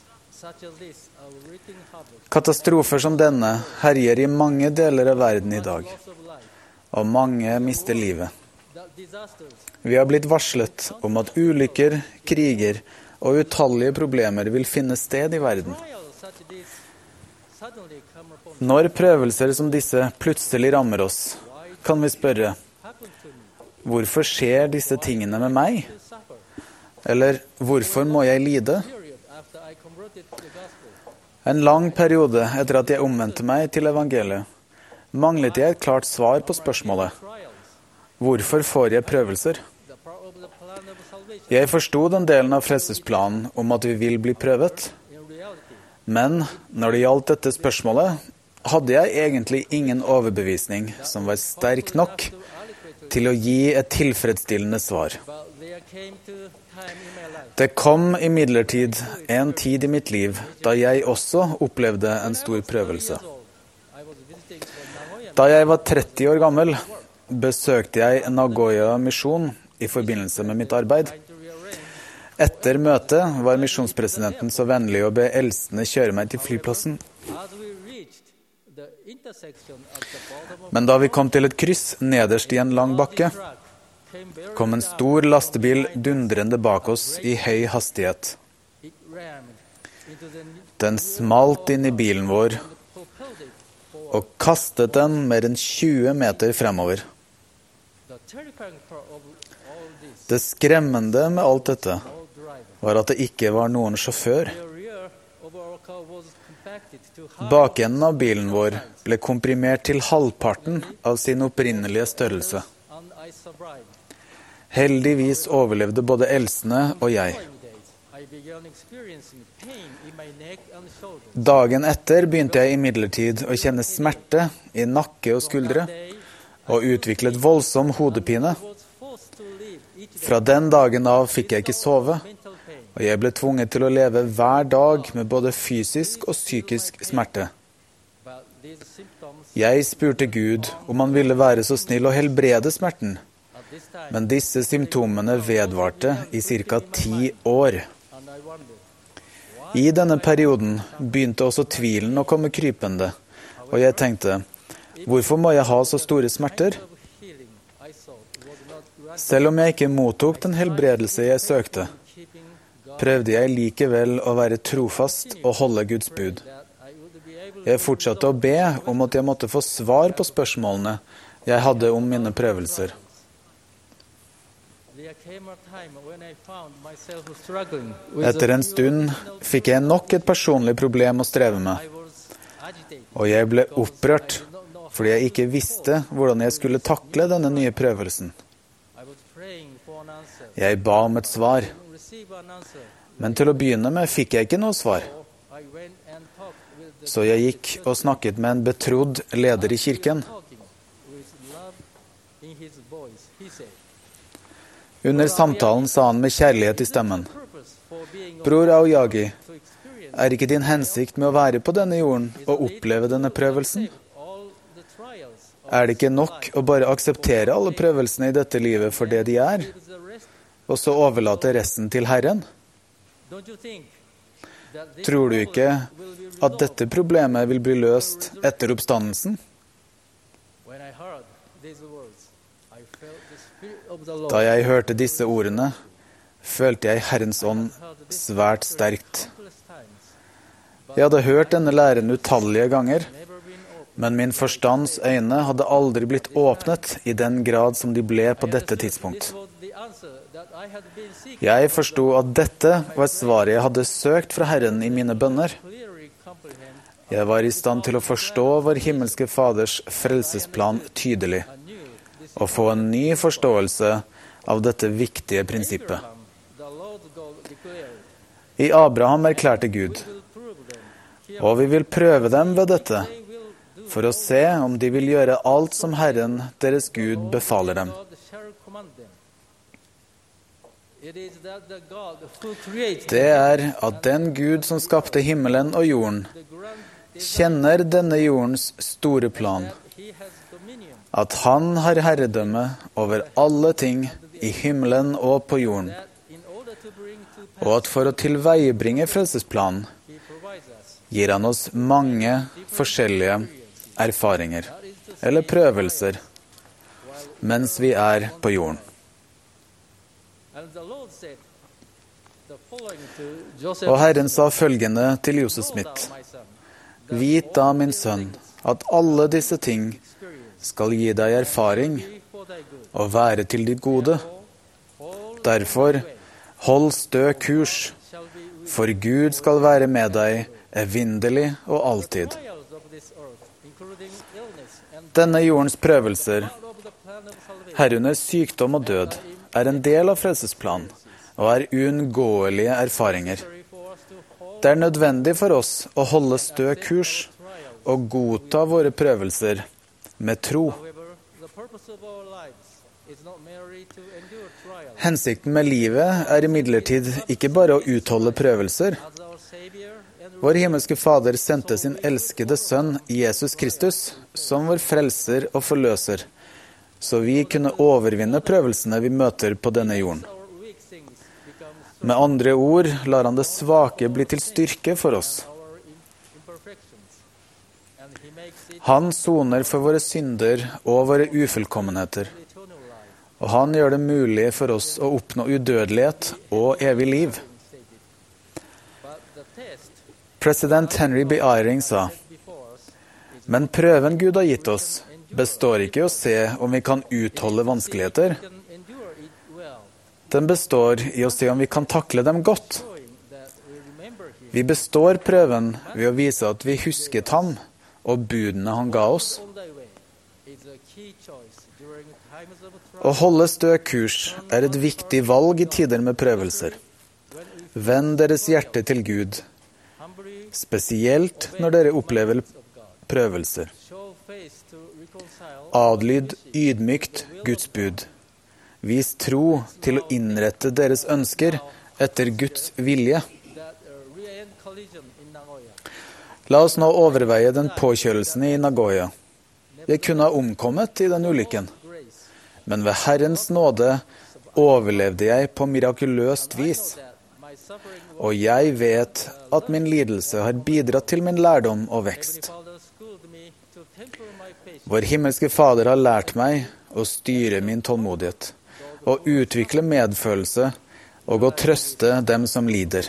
Katastrofer som denne herjer i mange deler av verden i dag, og mange mister livet. Vi har blitt varslet om at ulykker, kriger og utallige problemer vil finne sted i verden. Når prøvelser som disse plutselig rammer oss, kan vi spørre, hvorfor skjer disse tingene med meg? Eller hvorfor må jeg lide? En lang periode etter at jeg omvendte meg til evangeliet, manglet jeg et klart svar på spørsmålet. Hvorfor får jeg prøvelser? Jeg forstod den delen av frelsesplanen om at vi vil bli prøvet. Men når det gjaldt dette spørsmålet, hadde jeg egentlig ingen overbevisning som var sterk nok til å gi et tilfredsstillende svar. Det kom imidlertid en tid i mitt liv da jeg også opplevde en stor prøvelse. Da jeg var tretti år gammel, besøkte jeg Nagoya misjon i forbindelse med mitt arbeid. Etter møtet var misjonspresidenten så vennlig å be eldstene kjøre meg til flyplassen. Men da vi kom til et kryss nederst i en lang bakke, kom en stor lastebil dundrende bak oss i høy hastighet. Den smalt inn i bilen vår og kastet den mer enn tjue meter fremover. Det skremmende med alt dette var at det ikke var noen sjåfør. Bakenden av bilen vår ble komprimert til halvparten av sin opprinnelige størrelse. Heldigvis overlevde både eldstene og jeg. Dagen etter begynte jeg imidlertid å kjenne smerte i nakke og skuldre, og utviklet voldsom hodepine. Fra den dagen av fikk jeg ikke sove, og jeg ble tvunget til å leve hver dag med både fysisk og psykisk smerte. Jeg spurte Gud om han ville være så snill å helbrede smerten, men disse symptomene vedvarte i cirka ti år. I denne perioden begynte også tvilen å komme krypende, og jeg tenkte, hvorfor må jeg ha så store smerter? Selv om jeg ikke mottok den helbredelse jeg søkte, prøvde jeg likevel å være trofast og holde Guds bud. Jeg fortsatte å be om at jeg måtte få svar på spørsmålene jeg hadde om mine prøvelser. Etter en stund fikk jeg nok et personlig problem å streve med, og jeg ble opprørt fordi jeg ikke visste hvordan jeg skulle takle denne nye prøvelsen. Jeg ba om et svar, men til å begynne med fikk jeg ikke noe svar. Så jeg gikk og snakket med en betrodd leder i kirken. Under samtalen sa han med kjærlighet i stemmen, «Bror Aoyagi, er ikke din hensikt med å være på denne jorden og oppleve denne prøvelsen? Er det ikke nok å bare akseptere alle prøvelsene i dette livet for det de er, og så overlate resten til Herren? Tror du ikke at dette problemet vil bli løst etter oppstandelsen?» Da jeg hørte disse ordene, følte jeg Herrens ånd svært sterkt. Jeg hadde hørt denne læren utallige ganger, men min forstands øyne hadde aldri blitt åpnet i den grad som de ble på dette tidspunkt. Jeg forstod at dette var svaret jeg hadde søkt fra Herren i mine bønner. Jeg var i stand til å forstå vår himmelske Faders frelsesplan tydelig, og få en ny forståelse av dette viktige prinsippet. I Abraham erklærte Gud, og vi vil prøve dem ved dette, for å se om de vil gjøre alt som Herren, deres Gud, befaler dem. Det er at den Gud som skapte himmelen og jorden, kjenner denne jordens store plan, at han har herredømme over alle ting i himmelen og på jorden, og at for å tilveiebringe frelsesplanen, gir han oss mange forskjellige erfaringer, eller prøvelser, mens vi er på jorden. Og Herren sa følgende til Josef Smith, «Vit da, min sønn, at alle disse ting skal gi deg erfaring og være til ditt gode. Derfor, hold stø kurs, for Gud skal være med deg evinnelig og alltid. Denne jordens prøvelser, herunder sykdom og død, er en del av frelsesplanen og er uunngåelige erfaringer. Det er nødvendig for oss å holde stø kurs og godta våre prøvelser med tro. Hensikten med livet er imidlertid ikke bare å utholde prøvelser. Vår himmelske Fader sendte sin elskede sønn, Jesus Kristus, som vår frelser og forløser, så vi kunne overvinne prøvelsene vi møter på denne jorden. Med andre ord lar han det svake bli til styrke for oss. Han soner for våre synder og våre ufullkommenheter, og han gjør det mulig for oss å oppnå udødelighet og evig liv. President Henry B. Eyring sa, «Men prøven Gud har gitt oss består ikke i å se om vi kan utholde vanskeligheter. Den består i å se om vi kan takle dem godt. Vi består prøven ved å vise at vi husket ham og budene han ga oss. Å holde stø kurs er et viktig valg i tider med prøvelser. Vend deres hjerte til Gud, spesielt når dere opplever prøvelser. Adlyd ydmykt Guds bud. Vis tro til å innrette deres ønsker etter Guds vilje. La oss nå overveie den påkjørelsen i Nagoya. Jeg kunne ha omkommet i den ulykken, men ved Herrens nåde overlevde jeg på mirakuløst vis. og jeg vet at min lidelse har bidratt til min lærdom og vekst. Vår himmelske Fader har lært meg å styre min tålmodighet, å utvikle medfølelse og å trøste dem som lider.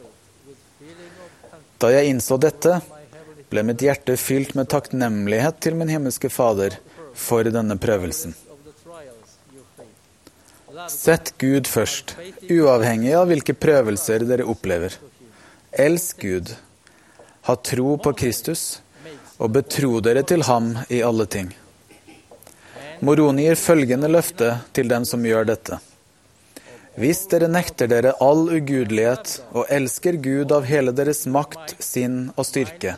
Da jeg innså dette, ble mitt hjerte fylt med takknemlighet til min himmelske Fader for denne prøvelsen. Sett Gud først, uavhengig av hvilke prøvelser dere opplever. Elsk Gud, ha tro på Kristus, og betro dere til ham i alle ting. Moroni gir følgende løfte til dem som gjør dette. Hvis dere nekter dere all ugudelighet og elsker Gud av hele deres makt, sinn og styrke,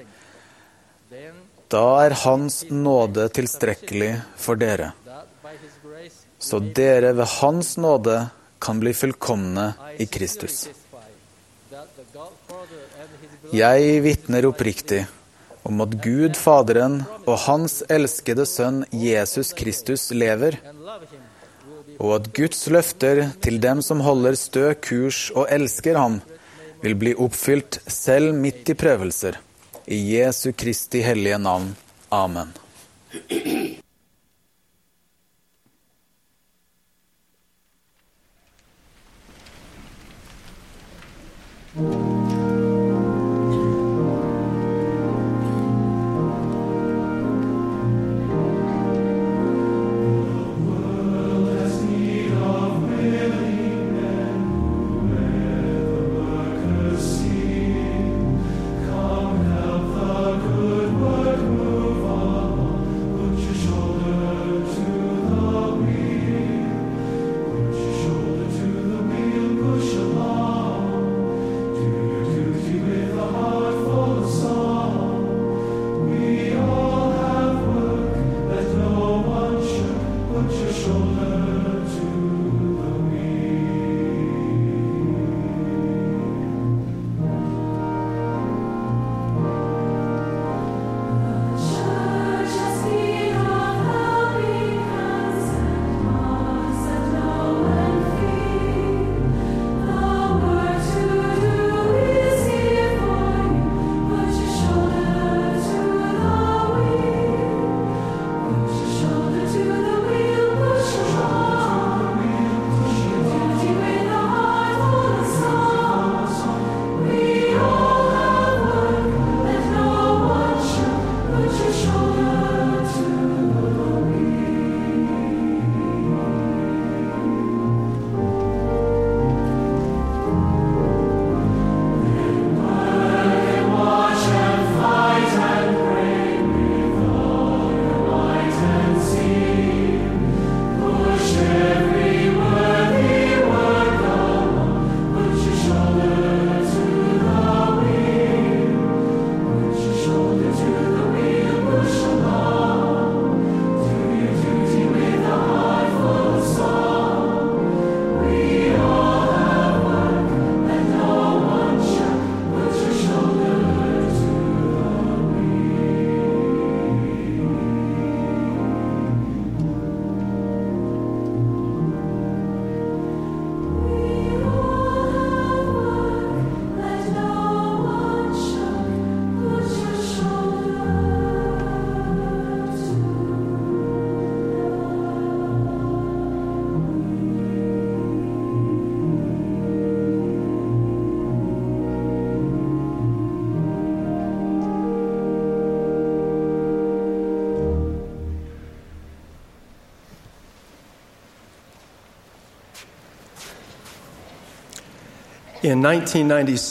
da er hans nåde tilstrekkelig for dere. Så dere ved hans nåde kan bli fullkomne i Kristus. Jeg vitner oppriktig om at Gud Faderen og hans elskede sønn Jesus Kristus lever, og at Guds løfter til dem som holder stø kurs og elsker ham, vil bli oppfylt selv midt i prøvelser. I Jesu Kristi hellige navn. Amen. I nitten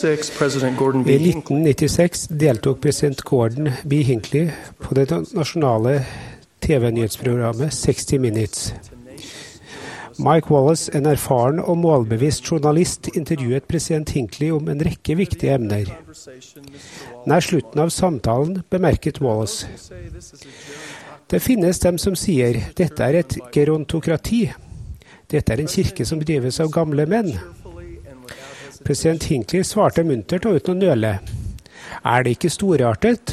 nittiseks deltok president Gordon B. Hinckley på det nasjonale T V-nyhetsprogrammet sixty minutes. Mike Wallace, en erfaren og målbevisst journalist, intervjuet president Hinckley om en rekke viktige emner. Nær slutten av samtalen bemerket Wallace: Det finnes dem som sier dette er et gerontokrati. Dette er en kirke som drives av gamle menn. President Hinckley svarte muntert og uten å nøle: Er det ikke storartet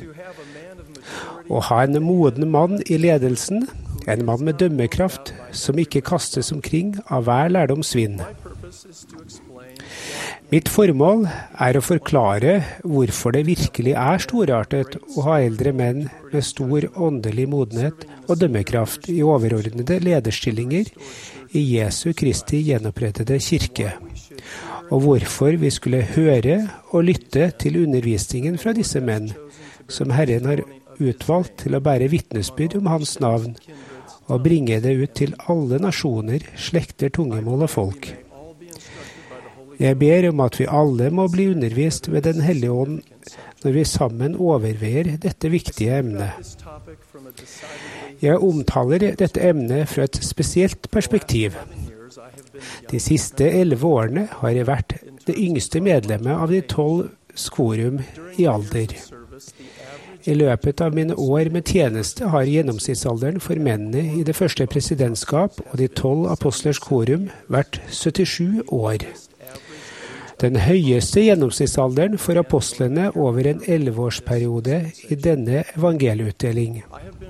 å ha en moden mann i ledelsen, en mann med dømmekraft, som ikke kastes omkring av hver lærdoms vind? Mitt formål er å forklare hvorfor det virkelig er storartet å ha eldre menn med stor åndelig modenhet og dømmekraft i overordnede lederstillinger i Jesu Kristi gjenopprettede kirke, og hvorfor vi skulle høre og lytte til undervisningen fra disse menn, som Herren har utvalgt til å bære vitnesbyrd om hans navn, og bringe det ut til alle nasjoner, slekter, tungemål og folk. Jeg ber om at vi alle må bli undervist ved Den hellige ånd når vi sammen overveier dette viktige emnet. Jeg omtaler dette emnet fra et spesielt perspektiv. De siste elleve årene har jeg vært det yngste medlemmet av de tolv skorum i alder. I løpet av mine år med tjeneste har gjennomsnittsalderen for mennene i det første presidentskap og de tolv apostlers korum vært syttisju år. Den høyeste gjennomsnittsalderen for apostlene over en elleveårsperiode i denne evangelieutdeling.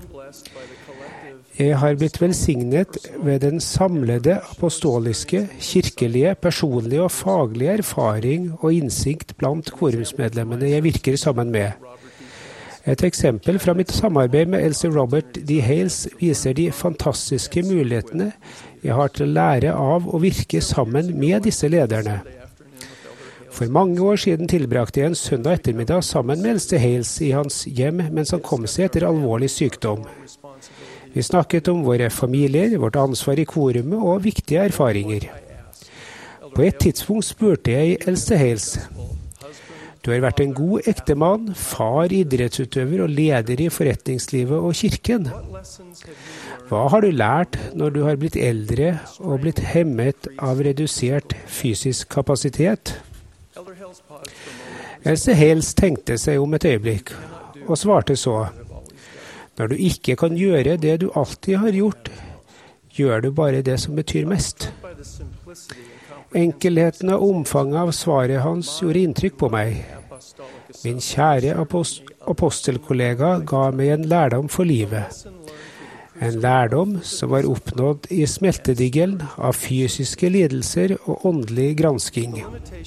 Jeg har blitt velsignet ved den samlede apostoliske, kirkelige, personlige og faglige erfaring og innsikt blant korumsmedlemmene jeg virker sammen med. Et eksempel fra mitt samarbeid med Elsie Robert D. Hales viser de fantastiske mulighetene jeg har til å lære av og virke sammen med disse lederne. For mange år siden tilbrakte jeg en søndag ettermiddag sammen med Elsie Hales i hans hjem mens han kom seg etter alvorlig sykdom. Vi snakket om våre familier, vårt ansvar i korumet og viktige erfaringer. På et tidspunkt spurte jeg Elsie Hales: Du har vært en god ektemann, far, idrettsutøver og leder i forretningslivet og kirken. Hva har du lært når du har blitt eldre og blitt hemmet av redusert fysisk kapasitet? Elsie Hales tenkte seg om et øyeblikk og svarte så: Når du ikke kan gjøre det du alltid har gjort, gjør du bare det som betyr mest. Enkelheten og omfanget av svaret hans gjorde inntrykk på meg. Min kjære apost- apostelkollega ga meg en lærdom for livet. En lærdom som var oppnådd i smeltedigelen av fysiske lidelser og åndelig gransking.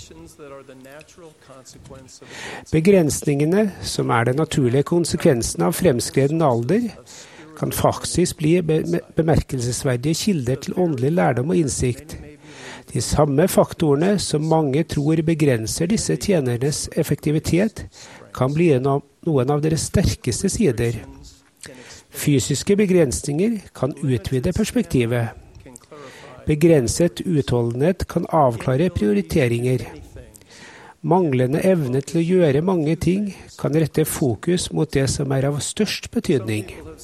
Begrensningene, som er den naturlige konsekvensen av fremskreden alder, kan faktisk bli be- bemerkelsesverdige kilder til åndelig lærdom og innsikt. De samme faktorene som mange tror begrenser disse tjenernes effektivitet, kan bli noen av deres sterkeste sider. Fysiske begrensninger kan utvide perspektivet. Begrenset utholdenhet kan avklare prioriteringer. Manglende evne til å gjøre mange ting kan rette fokus mot det som er av størst betydning.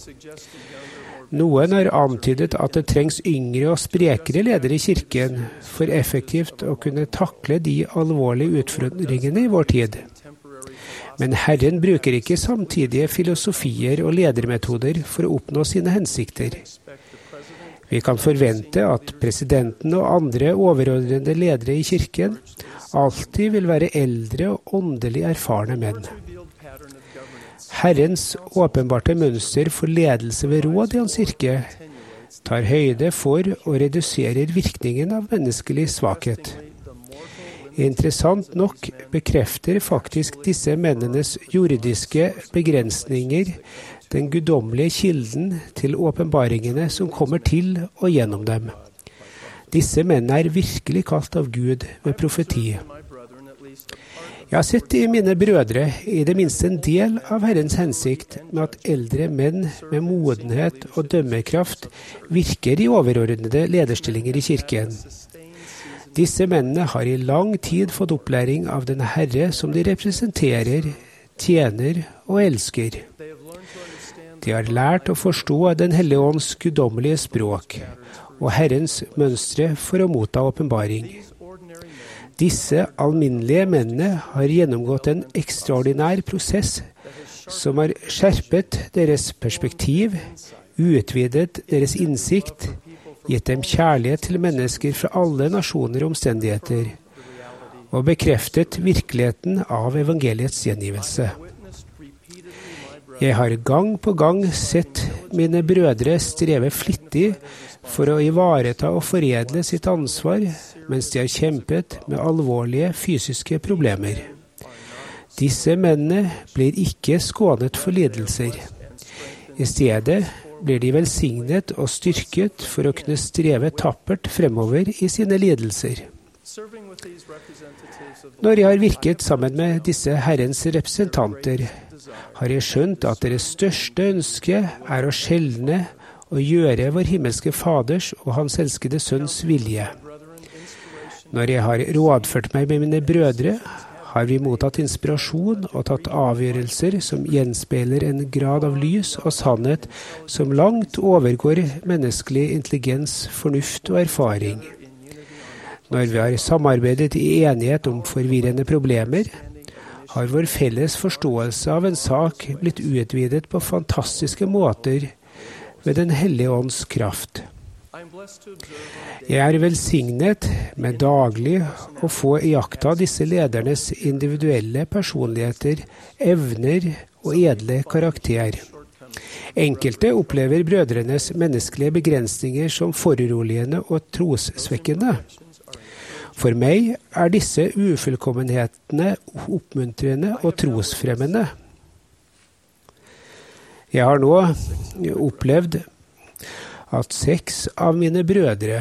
Noen har antydet at det trengs yngre og sprekere ledere i kirken for effektivt å kunne takle de alvorlige utfordringene i vår tid. Men Herren bruker ikke samtidige filosofier og ledermetoder for å oppnå sine hensikter. Vi kan forvente at presidenten og andre overordnede ledere i kirken alltid vil være eldre og åndelig erfarne menn. Herrens åpenbarte mønster for ledelse ved råd i hans kirke tar høyde for og reduserer virkningen av menneskelig svakhet. Interessant nok bekrefter faktisk disse mennenes jordiske begrensninger den guddommelige kilden til åpenbaringene som kommer til og gjennom dem. Disse mennene er virkelig kalt av Gud ved profeti. Jeg har sett i mine brødre i det minste en del av Herrens hensikt med at eldre menn med modenhet og dømmekraft virker i overordnede lederstillinger i kirken. Disse mennene har i lang tid fått opplæring av den Herre som de representerer, tjener og elsker. De har lært å forstå Den hellige ånds guddommelige språk og Herrens mønstre for å motta åpenbaring. Disse alminnelige mennene har gjennomgått en ekstraordinær prosess som har skjerpet deres perspektiv, utvidet deres innsikt, gitt dem kjærlighet til mennesker fra alle nasjoner og omstendigheter, og bekreftet virkeligheten av evangeliets gjengivelse. Jeg har gang på gang sett mine brødre streve flittig for å ivareta og foredle sitt ansvar mens de har kjempet med alvorlige fysiske problemer. Disse mennene blir ikke skånet for lidelser. I stedet blir de velsignet og styrket for å kunne streve tappert fremover i sine lidelser. Når jeg har virket sammen med disse Herrens representanter, har jeg skjønt at deres største ønske er å skjelne og gjøre vår himmelske Faders og Hans elskede Sønns vilje. Når jeg har rådført meg med mine brødre, har vi mottatt inspirasjon og tatt avgjørelser som gjenspeiler en grad av lys og sannhet som langt overgår menneskelig intelligens, fornuft og erfaring. Når vi har samarbeidet i enighet om forvirrende problemer, har vår felles forståelse av en sak blitt utvidet på fantastiske måter ved Den hellige ånds kraft. Jeg er velsignet med daglig å få iaktta disse ledernes individuelle personligheter, evner og edle karakter. Enkelte opplever brødrenes menneskelige begrensninger som foruroligende og trossvekkende. For meg er disse ufullkommenhetene oppmuntrende og trosfremmende. Jeg har nå opplevd at seks av mine brødre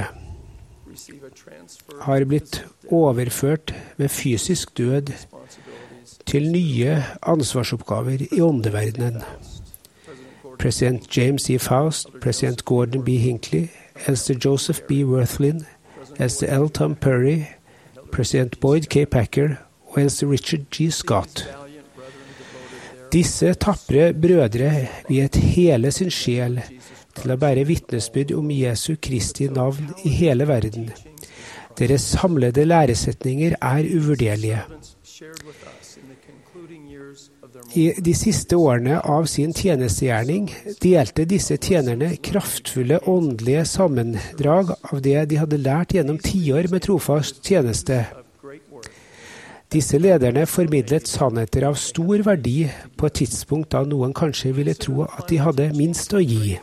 har blitt overført ved fysisk død til nye ansvarsoppgaver i åndeverdenen. President James E. Faust, President Gordon B. Hinckley, Elster Joseph B. Worthlin, Elster L. Tom Perry, President Boyd K. Packer og Elster Richard G. Scott. Disse tappre brødre viet hele sin sjel til å bære vitnesbyrd om Jesu Kristi navn i hele verden. Deres samlede læresetninger er uvurderlige. I de siste årene av sin tjenestegjerning delte disse tjenerne kraftfulle åndelige sammendrag av det de hadde lært gjennom tiår med trofast tjeneste. Disse lederne formidlet sannheter av stor verdi på et tidspunkt da noen kanskje ville tro at de hadde minst å gi.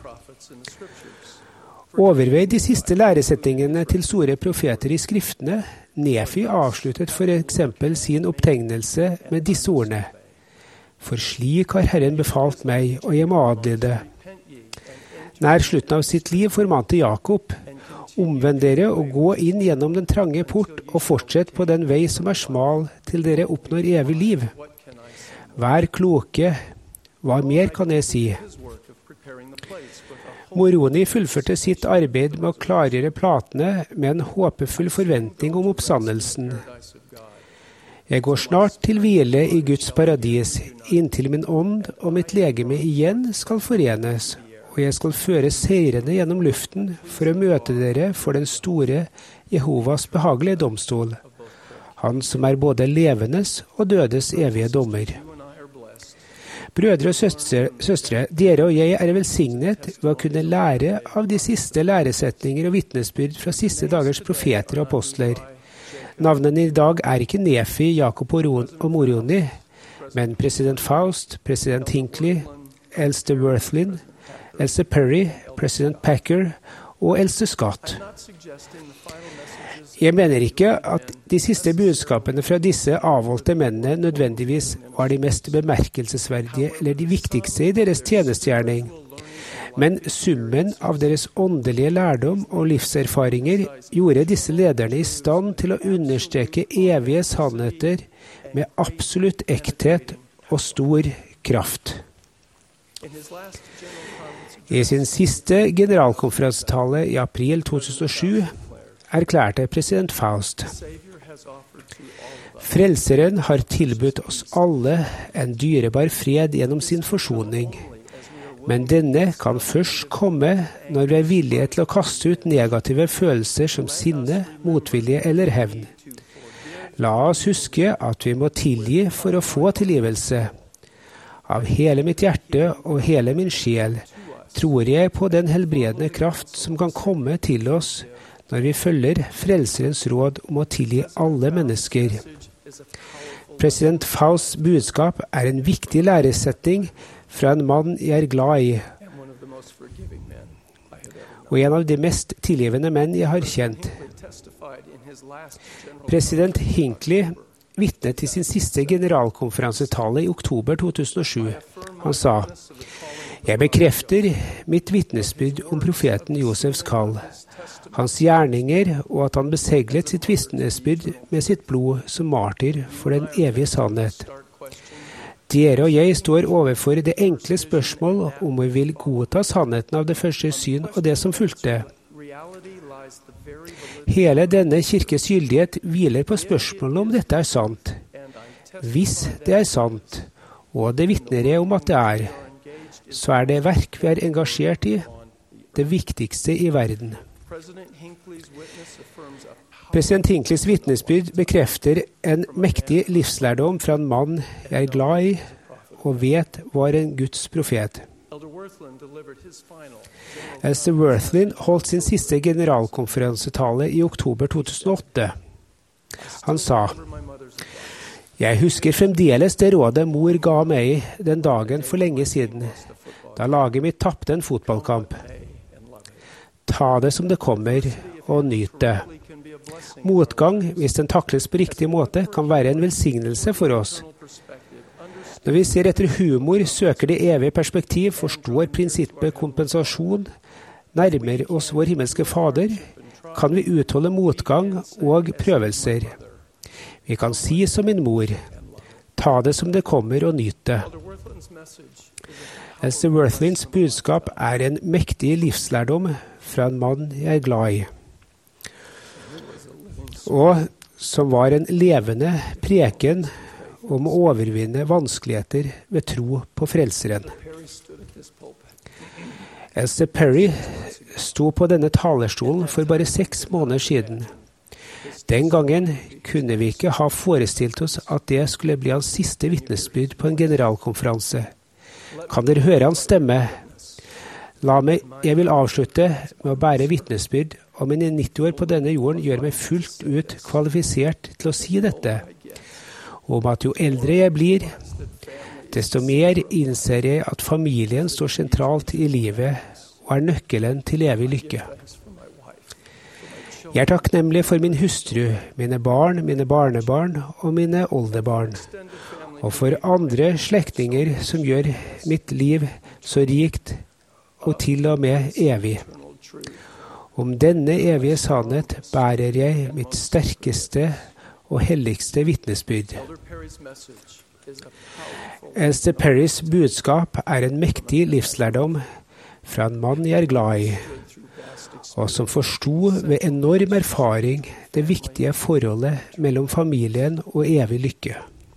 Overvei de siste læresettingene til store profeter i skriftene. Nefi avsluttet for eksempel sin opptegnelse med disse ordene: For slik har Herren befalt meg, og jeg må adlyde. Nær slutten av sitt liv formante Jakob: Omvend dere og gå inn gjennom den trange port, og fortsett på den vei som er smal, til dere oppnår evig liv. Vær kloke, hva mer kan jeg si? Moroni fullførte sitt arbeid med å klargjøre platene med en håpefull forventning om oppstandelsen. Jeg går snart til hvile i Guds paradis, inntil min ånd og mitt legeme igjen skal forenes, og jeg skal føre seirene gjennom luften for å møte dere for den store Jehovas behagelige domstol, han som er både levendes og dødes evige dommer. Brødre og søstre, søstre, dere og jeg er velsignet ved å kunne lære av de siste læresetninger og vitnesbyrd fra siste dagers profeter og apostler. Navnene i dag er ikke Nefi, Jakob og Moroni, men president Faust, president Hinckley, Elster Worthlin, Elster Perry, president Packer og Elster Scott. Jeg mener ikke at de siste budskapene fra disse avholdte mennene nødvendigvis var de mest bemerkelsesverdige eller de viktigste i deres tjenestegjerning. Men summen av deres åndelige lærdom og livserfaringer gjorde disse lederne i stand til å understreke evige sannheter med absolutt ekthet og stor kraft. I sin siste generalkonferansetale i april to tusen og sju erklærte president Faust: Frelseren har tilbudt oss alle en dyrebar fred gjennom sin forsoning. Men denne kan først komme når vi er villige til å kaste ut negative følelser som sinne, motvilje eller hevn. La oss huske at vi må tilgi for å få tilgivelse. Av hele mitt hjerte og hele min sjel tror jeg på den helbredende kraft som kan komme til oss når vi følger Frelserens råd om å tilgi alle mennesker. President Fausts budskap er en viktig læresetting fra en mann jeg er glad i, og en av de mest tilgivende menn jeg har kjent. President Hinckley vitnet til sin siste generalkonferansetale i oktober to tusen og sju. Han sa: «Jeg bekrefter mitt vitnesbyrd om profeten Josefs kall, hans gjerninger og at han beseglet sitt vitnesbyrd med sitt blod som martyr for den evige sannhet. Dere og jeg står overfor det enkle spørsmål om vi vil godta sannheten av det første syn og det som fulgte. Hele denne kirkes gyldighet hviler på spørsmålet om dette er sant. Hvis det er sant, og det vitner jeg om at det er, så er det verk vi er engasjert i, det viktigste i verden. President Hinckley's vitnesbyrd bekrefter en mektig livslærdom fra en mann jeg er glad i og vet var en Guds profet. Elster Worthlin holdt sin siste generalkonferansetale i oktober to tusen og åtte. Han sa: «Jeg husker fremdeles det rådet mor ga meg den dagen for lenge siden, da laget mitt tappte en fotballkamp. Ta det som det kommer, og nyt det. Motgang, hvis den takles på riktig måte, kan være en velsignelse for oss. Når vi ser etter humor, søker det evige perspektiv, forstår prinsippet kompensasjon, nærmer oss vår himmelske Fader, kan vi utholde motgang og prøvelser. Vi kan si som min mor: ta det som det kommer, og nyt det.» Elster Worthlins budskap er en mektig livslærdom fra en mann jeg er glad i, og som var en levende preken om å overvinne vanskeligheter ved tro på Frelseren. Elster Perry sto på denne talerstolen for bare seks måneder siden. Den gangen kunne vi ikke ha forestilt oss at det skulle bli hans siste vitnesbyrd på en generalkonferanse. Kan dere høre hans stemme? La meg, jeg vil avslutte med å bære vitnesbyrd om mine nitti år på denne jorden gjør meg fullt ut kvalifisert til å si dette, om at jo eldre jeg blir, desto mer innser jeg at familien står sentralt i livet og er nøkkelen til evig lykke. Jeg er takknemlig for min hustru, mine barn, mine barnebarn og mine oldebarn, og for andre slektninger som gjør mitt liv så rikt og til og med evig. Om denne evige sannhet bærer jeg mitt sterkeste og helligste vitnesbyrd. Elster Perrys budskap er en mektig livslærdom fra en mann jeg er glad i, og som forsto ved enorm erfaring det viktige forholdet mellom familien og evig lykke.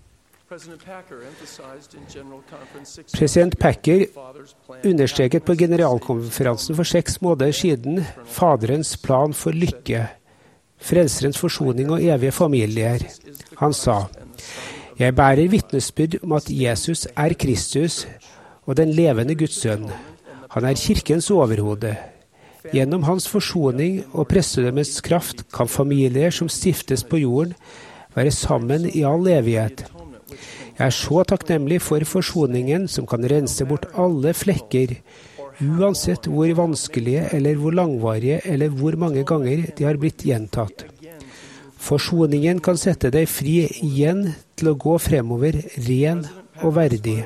President Packer understreket på generalkonferansen for seks måneder siden Faderens plan for lykke, Frelserens forsoning og evige familier. Han sa: «Jeg bærer vitnesbyrd om at Jesus er Kristus og den levende Guds sønn. Han er kirkens overhode. Gjennom hans forsoning og prestedømmets kraft kan familier som stiftes på jorden være sammen i all evighet. Jeg er så takknemlig for forsoningen som kan rense bort alle flekker, uansett hvor vanskelige eller hvor langvarige eller hvor mange ganger de har blitt gjentatt. Forsoningen kan sette deg fri igjen til å gå fremover ren og verdig.»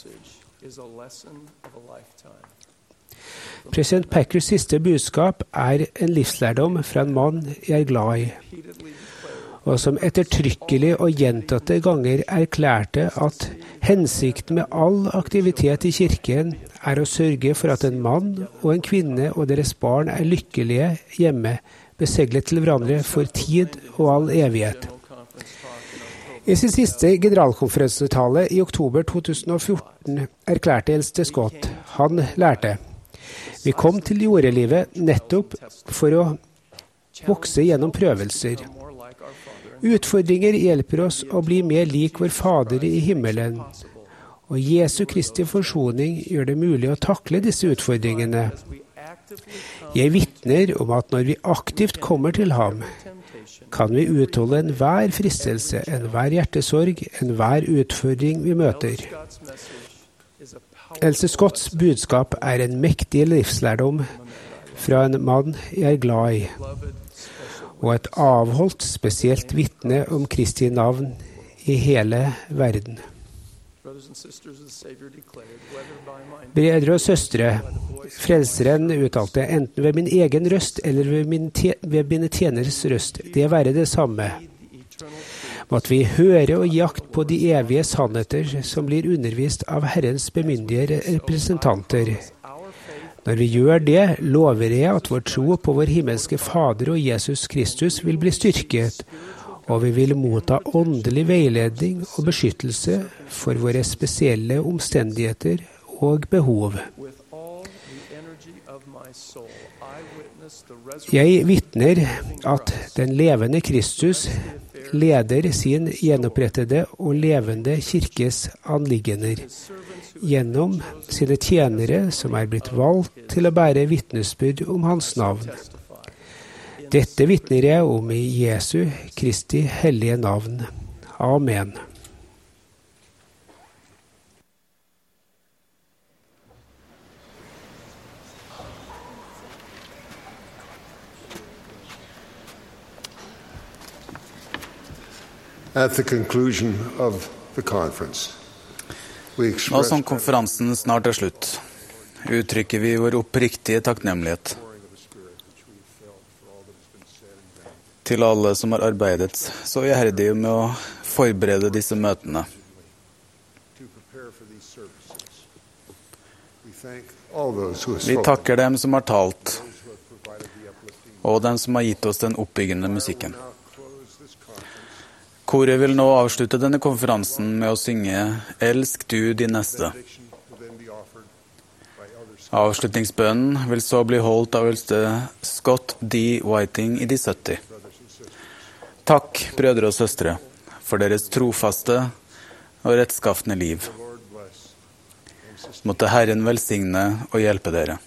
President Packers siste budskap er en livslærdom fra en mann jeg er glad i, og som ettertrykkelig og gjentatte ganger erklærte at hensikten med all aktivitet i kirken er å sørge for at en mann og en kvinne og deres barn er lykkelige hjemme, beseglet til hverandre for tid og all evighet. I sin siste generalkonferansetale i oktober to tusen og fjorten erklærte Elster Scott: han lærte: «Vi kom til jordelivet nettopp for å vokse gjennom prøvelser. Utfordringer hjelper oss å bli mer lik vår Fader i himmelen, og Jesu Kristi forsoning gjør det mulig å takle disse utfordringene. Jeg vitner om at når vi aktivt kommer til ham, kan vi utholde enhver fristelse, enhver hjertesorg, enhver utfordring vi møter.» Elster Scotts budskap er en mektig livslærdom fra en mann jeg er glad i, og et avholdt spesielt vitne om Kristi navn i hele verden. Brødre og søstre, Frelseren uttalte enten ved min egen røst eller ved, min ved mine tjeneres røst, det være det samme. Måtte vi høre og gi akt på de evige sannheter som blir undervist av Herrens bemyndige representanter. Når vi gjør det, lover jeg at vår tro på vår himmelske Fader og Jesus Kristus vil bli styrket, og vi vil motta åndelig veiledning og beskyttelse for våre spesielle omstendigheter og behov. Jeg vitner at den levende Kristus leder sin gjenopprettede og levende kirkes anliggender gjennom sine tjenere som er blitt valgt til å bære vitnesbyrd om hans navn. Dette vitner jeg om i Jesu Kristi hellige navn. Amen. At the conclusion of the conference, we Nå express som konferansen snart er slutt, uttrykker vi vår oppriktige takknemlighet til alle som har arbeidet så iherdig med å forberede disse møtene. Vi takker dem som har talt, og dem som har gitt oss den oppbyggende musikken. Koret vil nå avslutte denne konferansen med å synge «Elsk du din neste». Avslutningsbønnen vil så bli holdt av eldste Scott D. Whiting i de sytti. Takk, brødre og søstre, for deres trofaste og rettskaffende liv. Måtte Herren velsigne og hjelpe dere.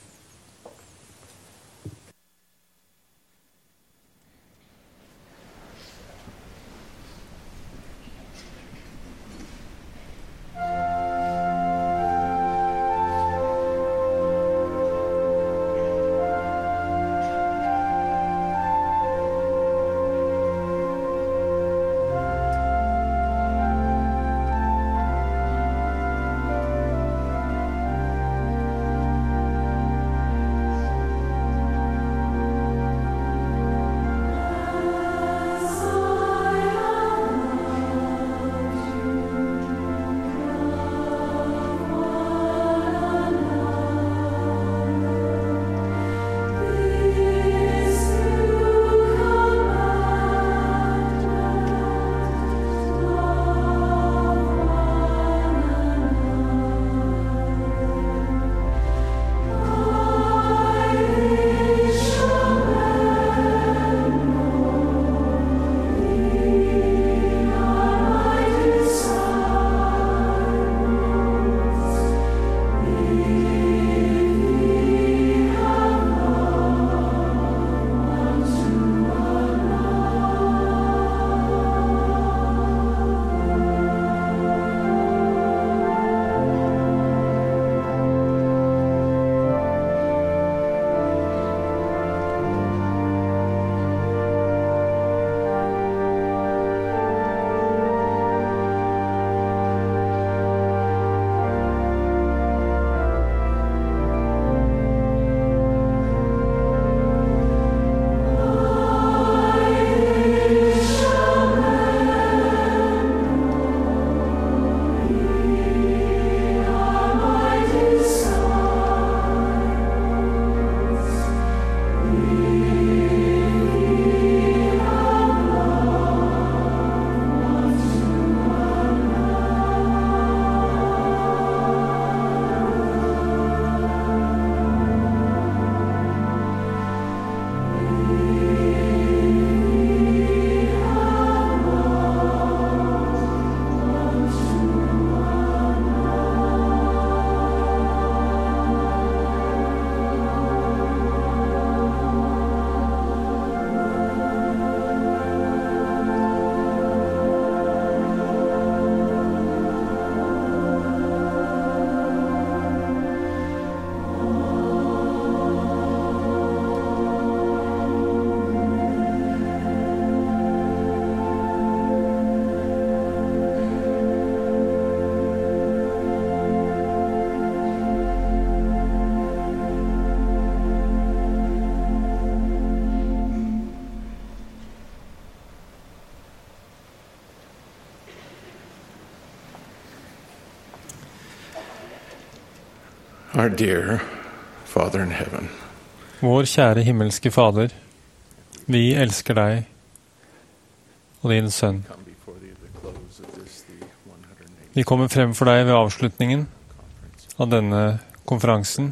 Our dear Father in heaven. Vår kjære himmelske Fader, vi elsker deg og din sønn. Vi kommer frem for deg ved avslutningen av denne konferansen.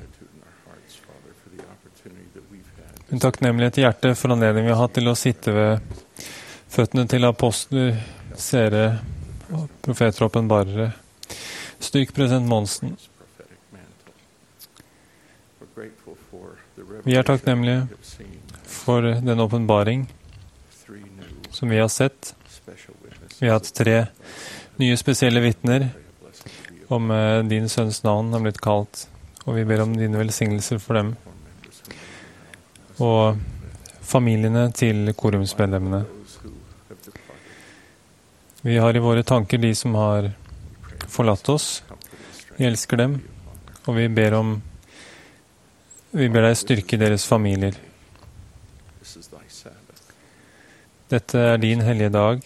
En takknemlighet i hjertet for anledningen vi har hatt til å sitte ved føttene til apostler, seere og profeter og åpenbarere. Styrk president Monsen. Vi er takknemlige for den åpenbaring som vi har sett. Vi har hatt tre nye spesielle vitner om eh, din sønns navn har blitt kalt, og vi ber om dine velsignelser for dem. Og familiene til korumsmedlemmene. Vi har i våre tanker de som har forlatt oss. Vi elsker dem, og vi ber om vi ber deg styrke deres familier. Dette er din hellige dag.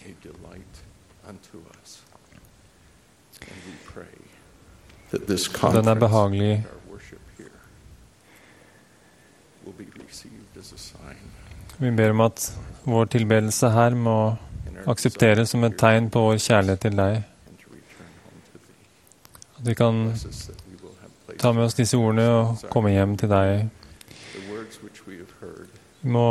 Den er behagelig. Vi ber om at vår tilbedelse her må aksepteres som et tegn på vår kjærlighet til deg. At vi kan ta med oss disse ordene og komme hjem til deg. Vi må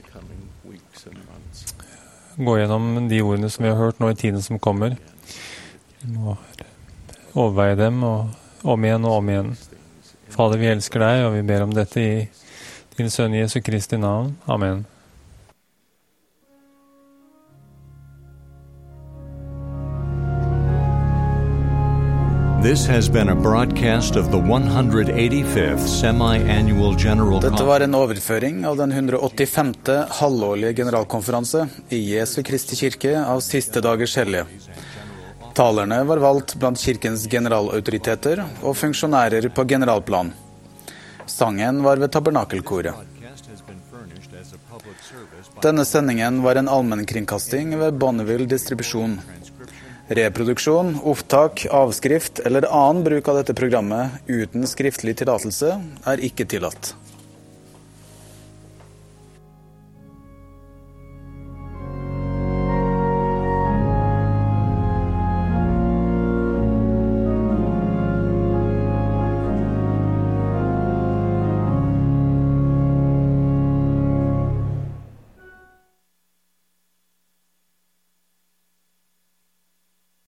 gå gjennom de ordene som vi har hørt nå i tiden som kommer. Vi må overveie dem og om igjen og om igjen. Fader, vi elsker deg, og vi ber om dette i din sønn Jesu Kristi navn. Amen. This has been a broadcast of the one hundred eighty-fifth Semi-Annual General Conference. Dette var en overføring av den hundre åttifemte halvårlige generalkonferanse i Jesu Kristi kirke av siste dagers hellige. Talerne var valgt blant kirkens generalautoriteter og funksjonærer på generalplan. Sangen var ved tabernakelkoret. Denne sendingen var en allmennkringkasting ved Bonneville distribusjon. Reproduksjon, opptak, avskrift eller annen bruk av dette programmet uten skriftlig tillatelse er ikke tillatt.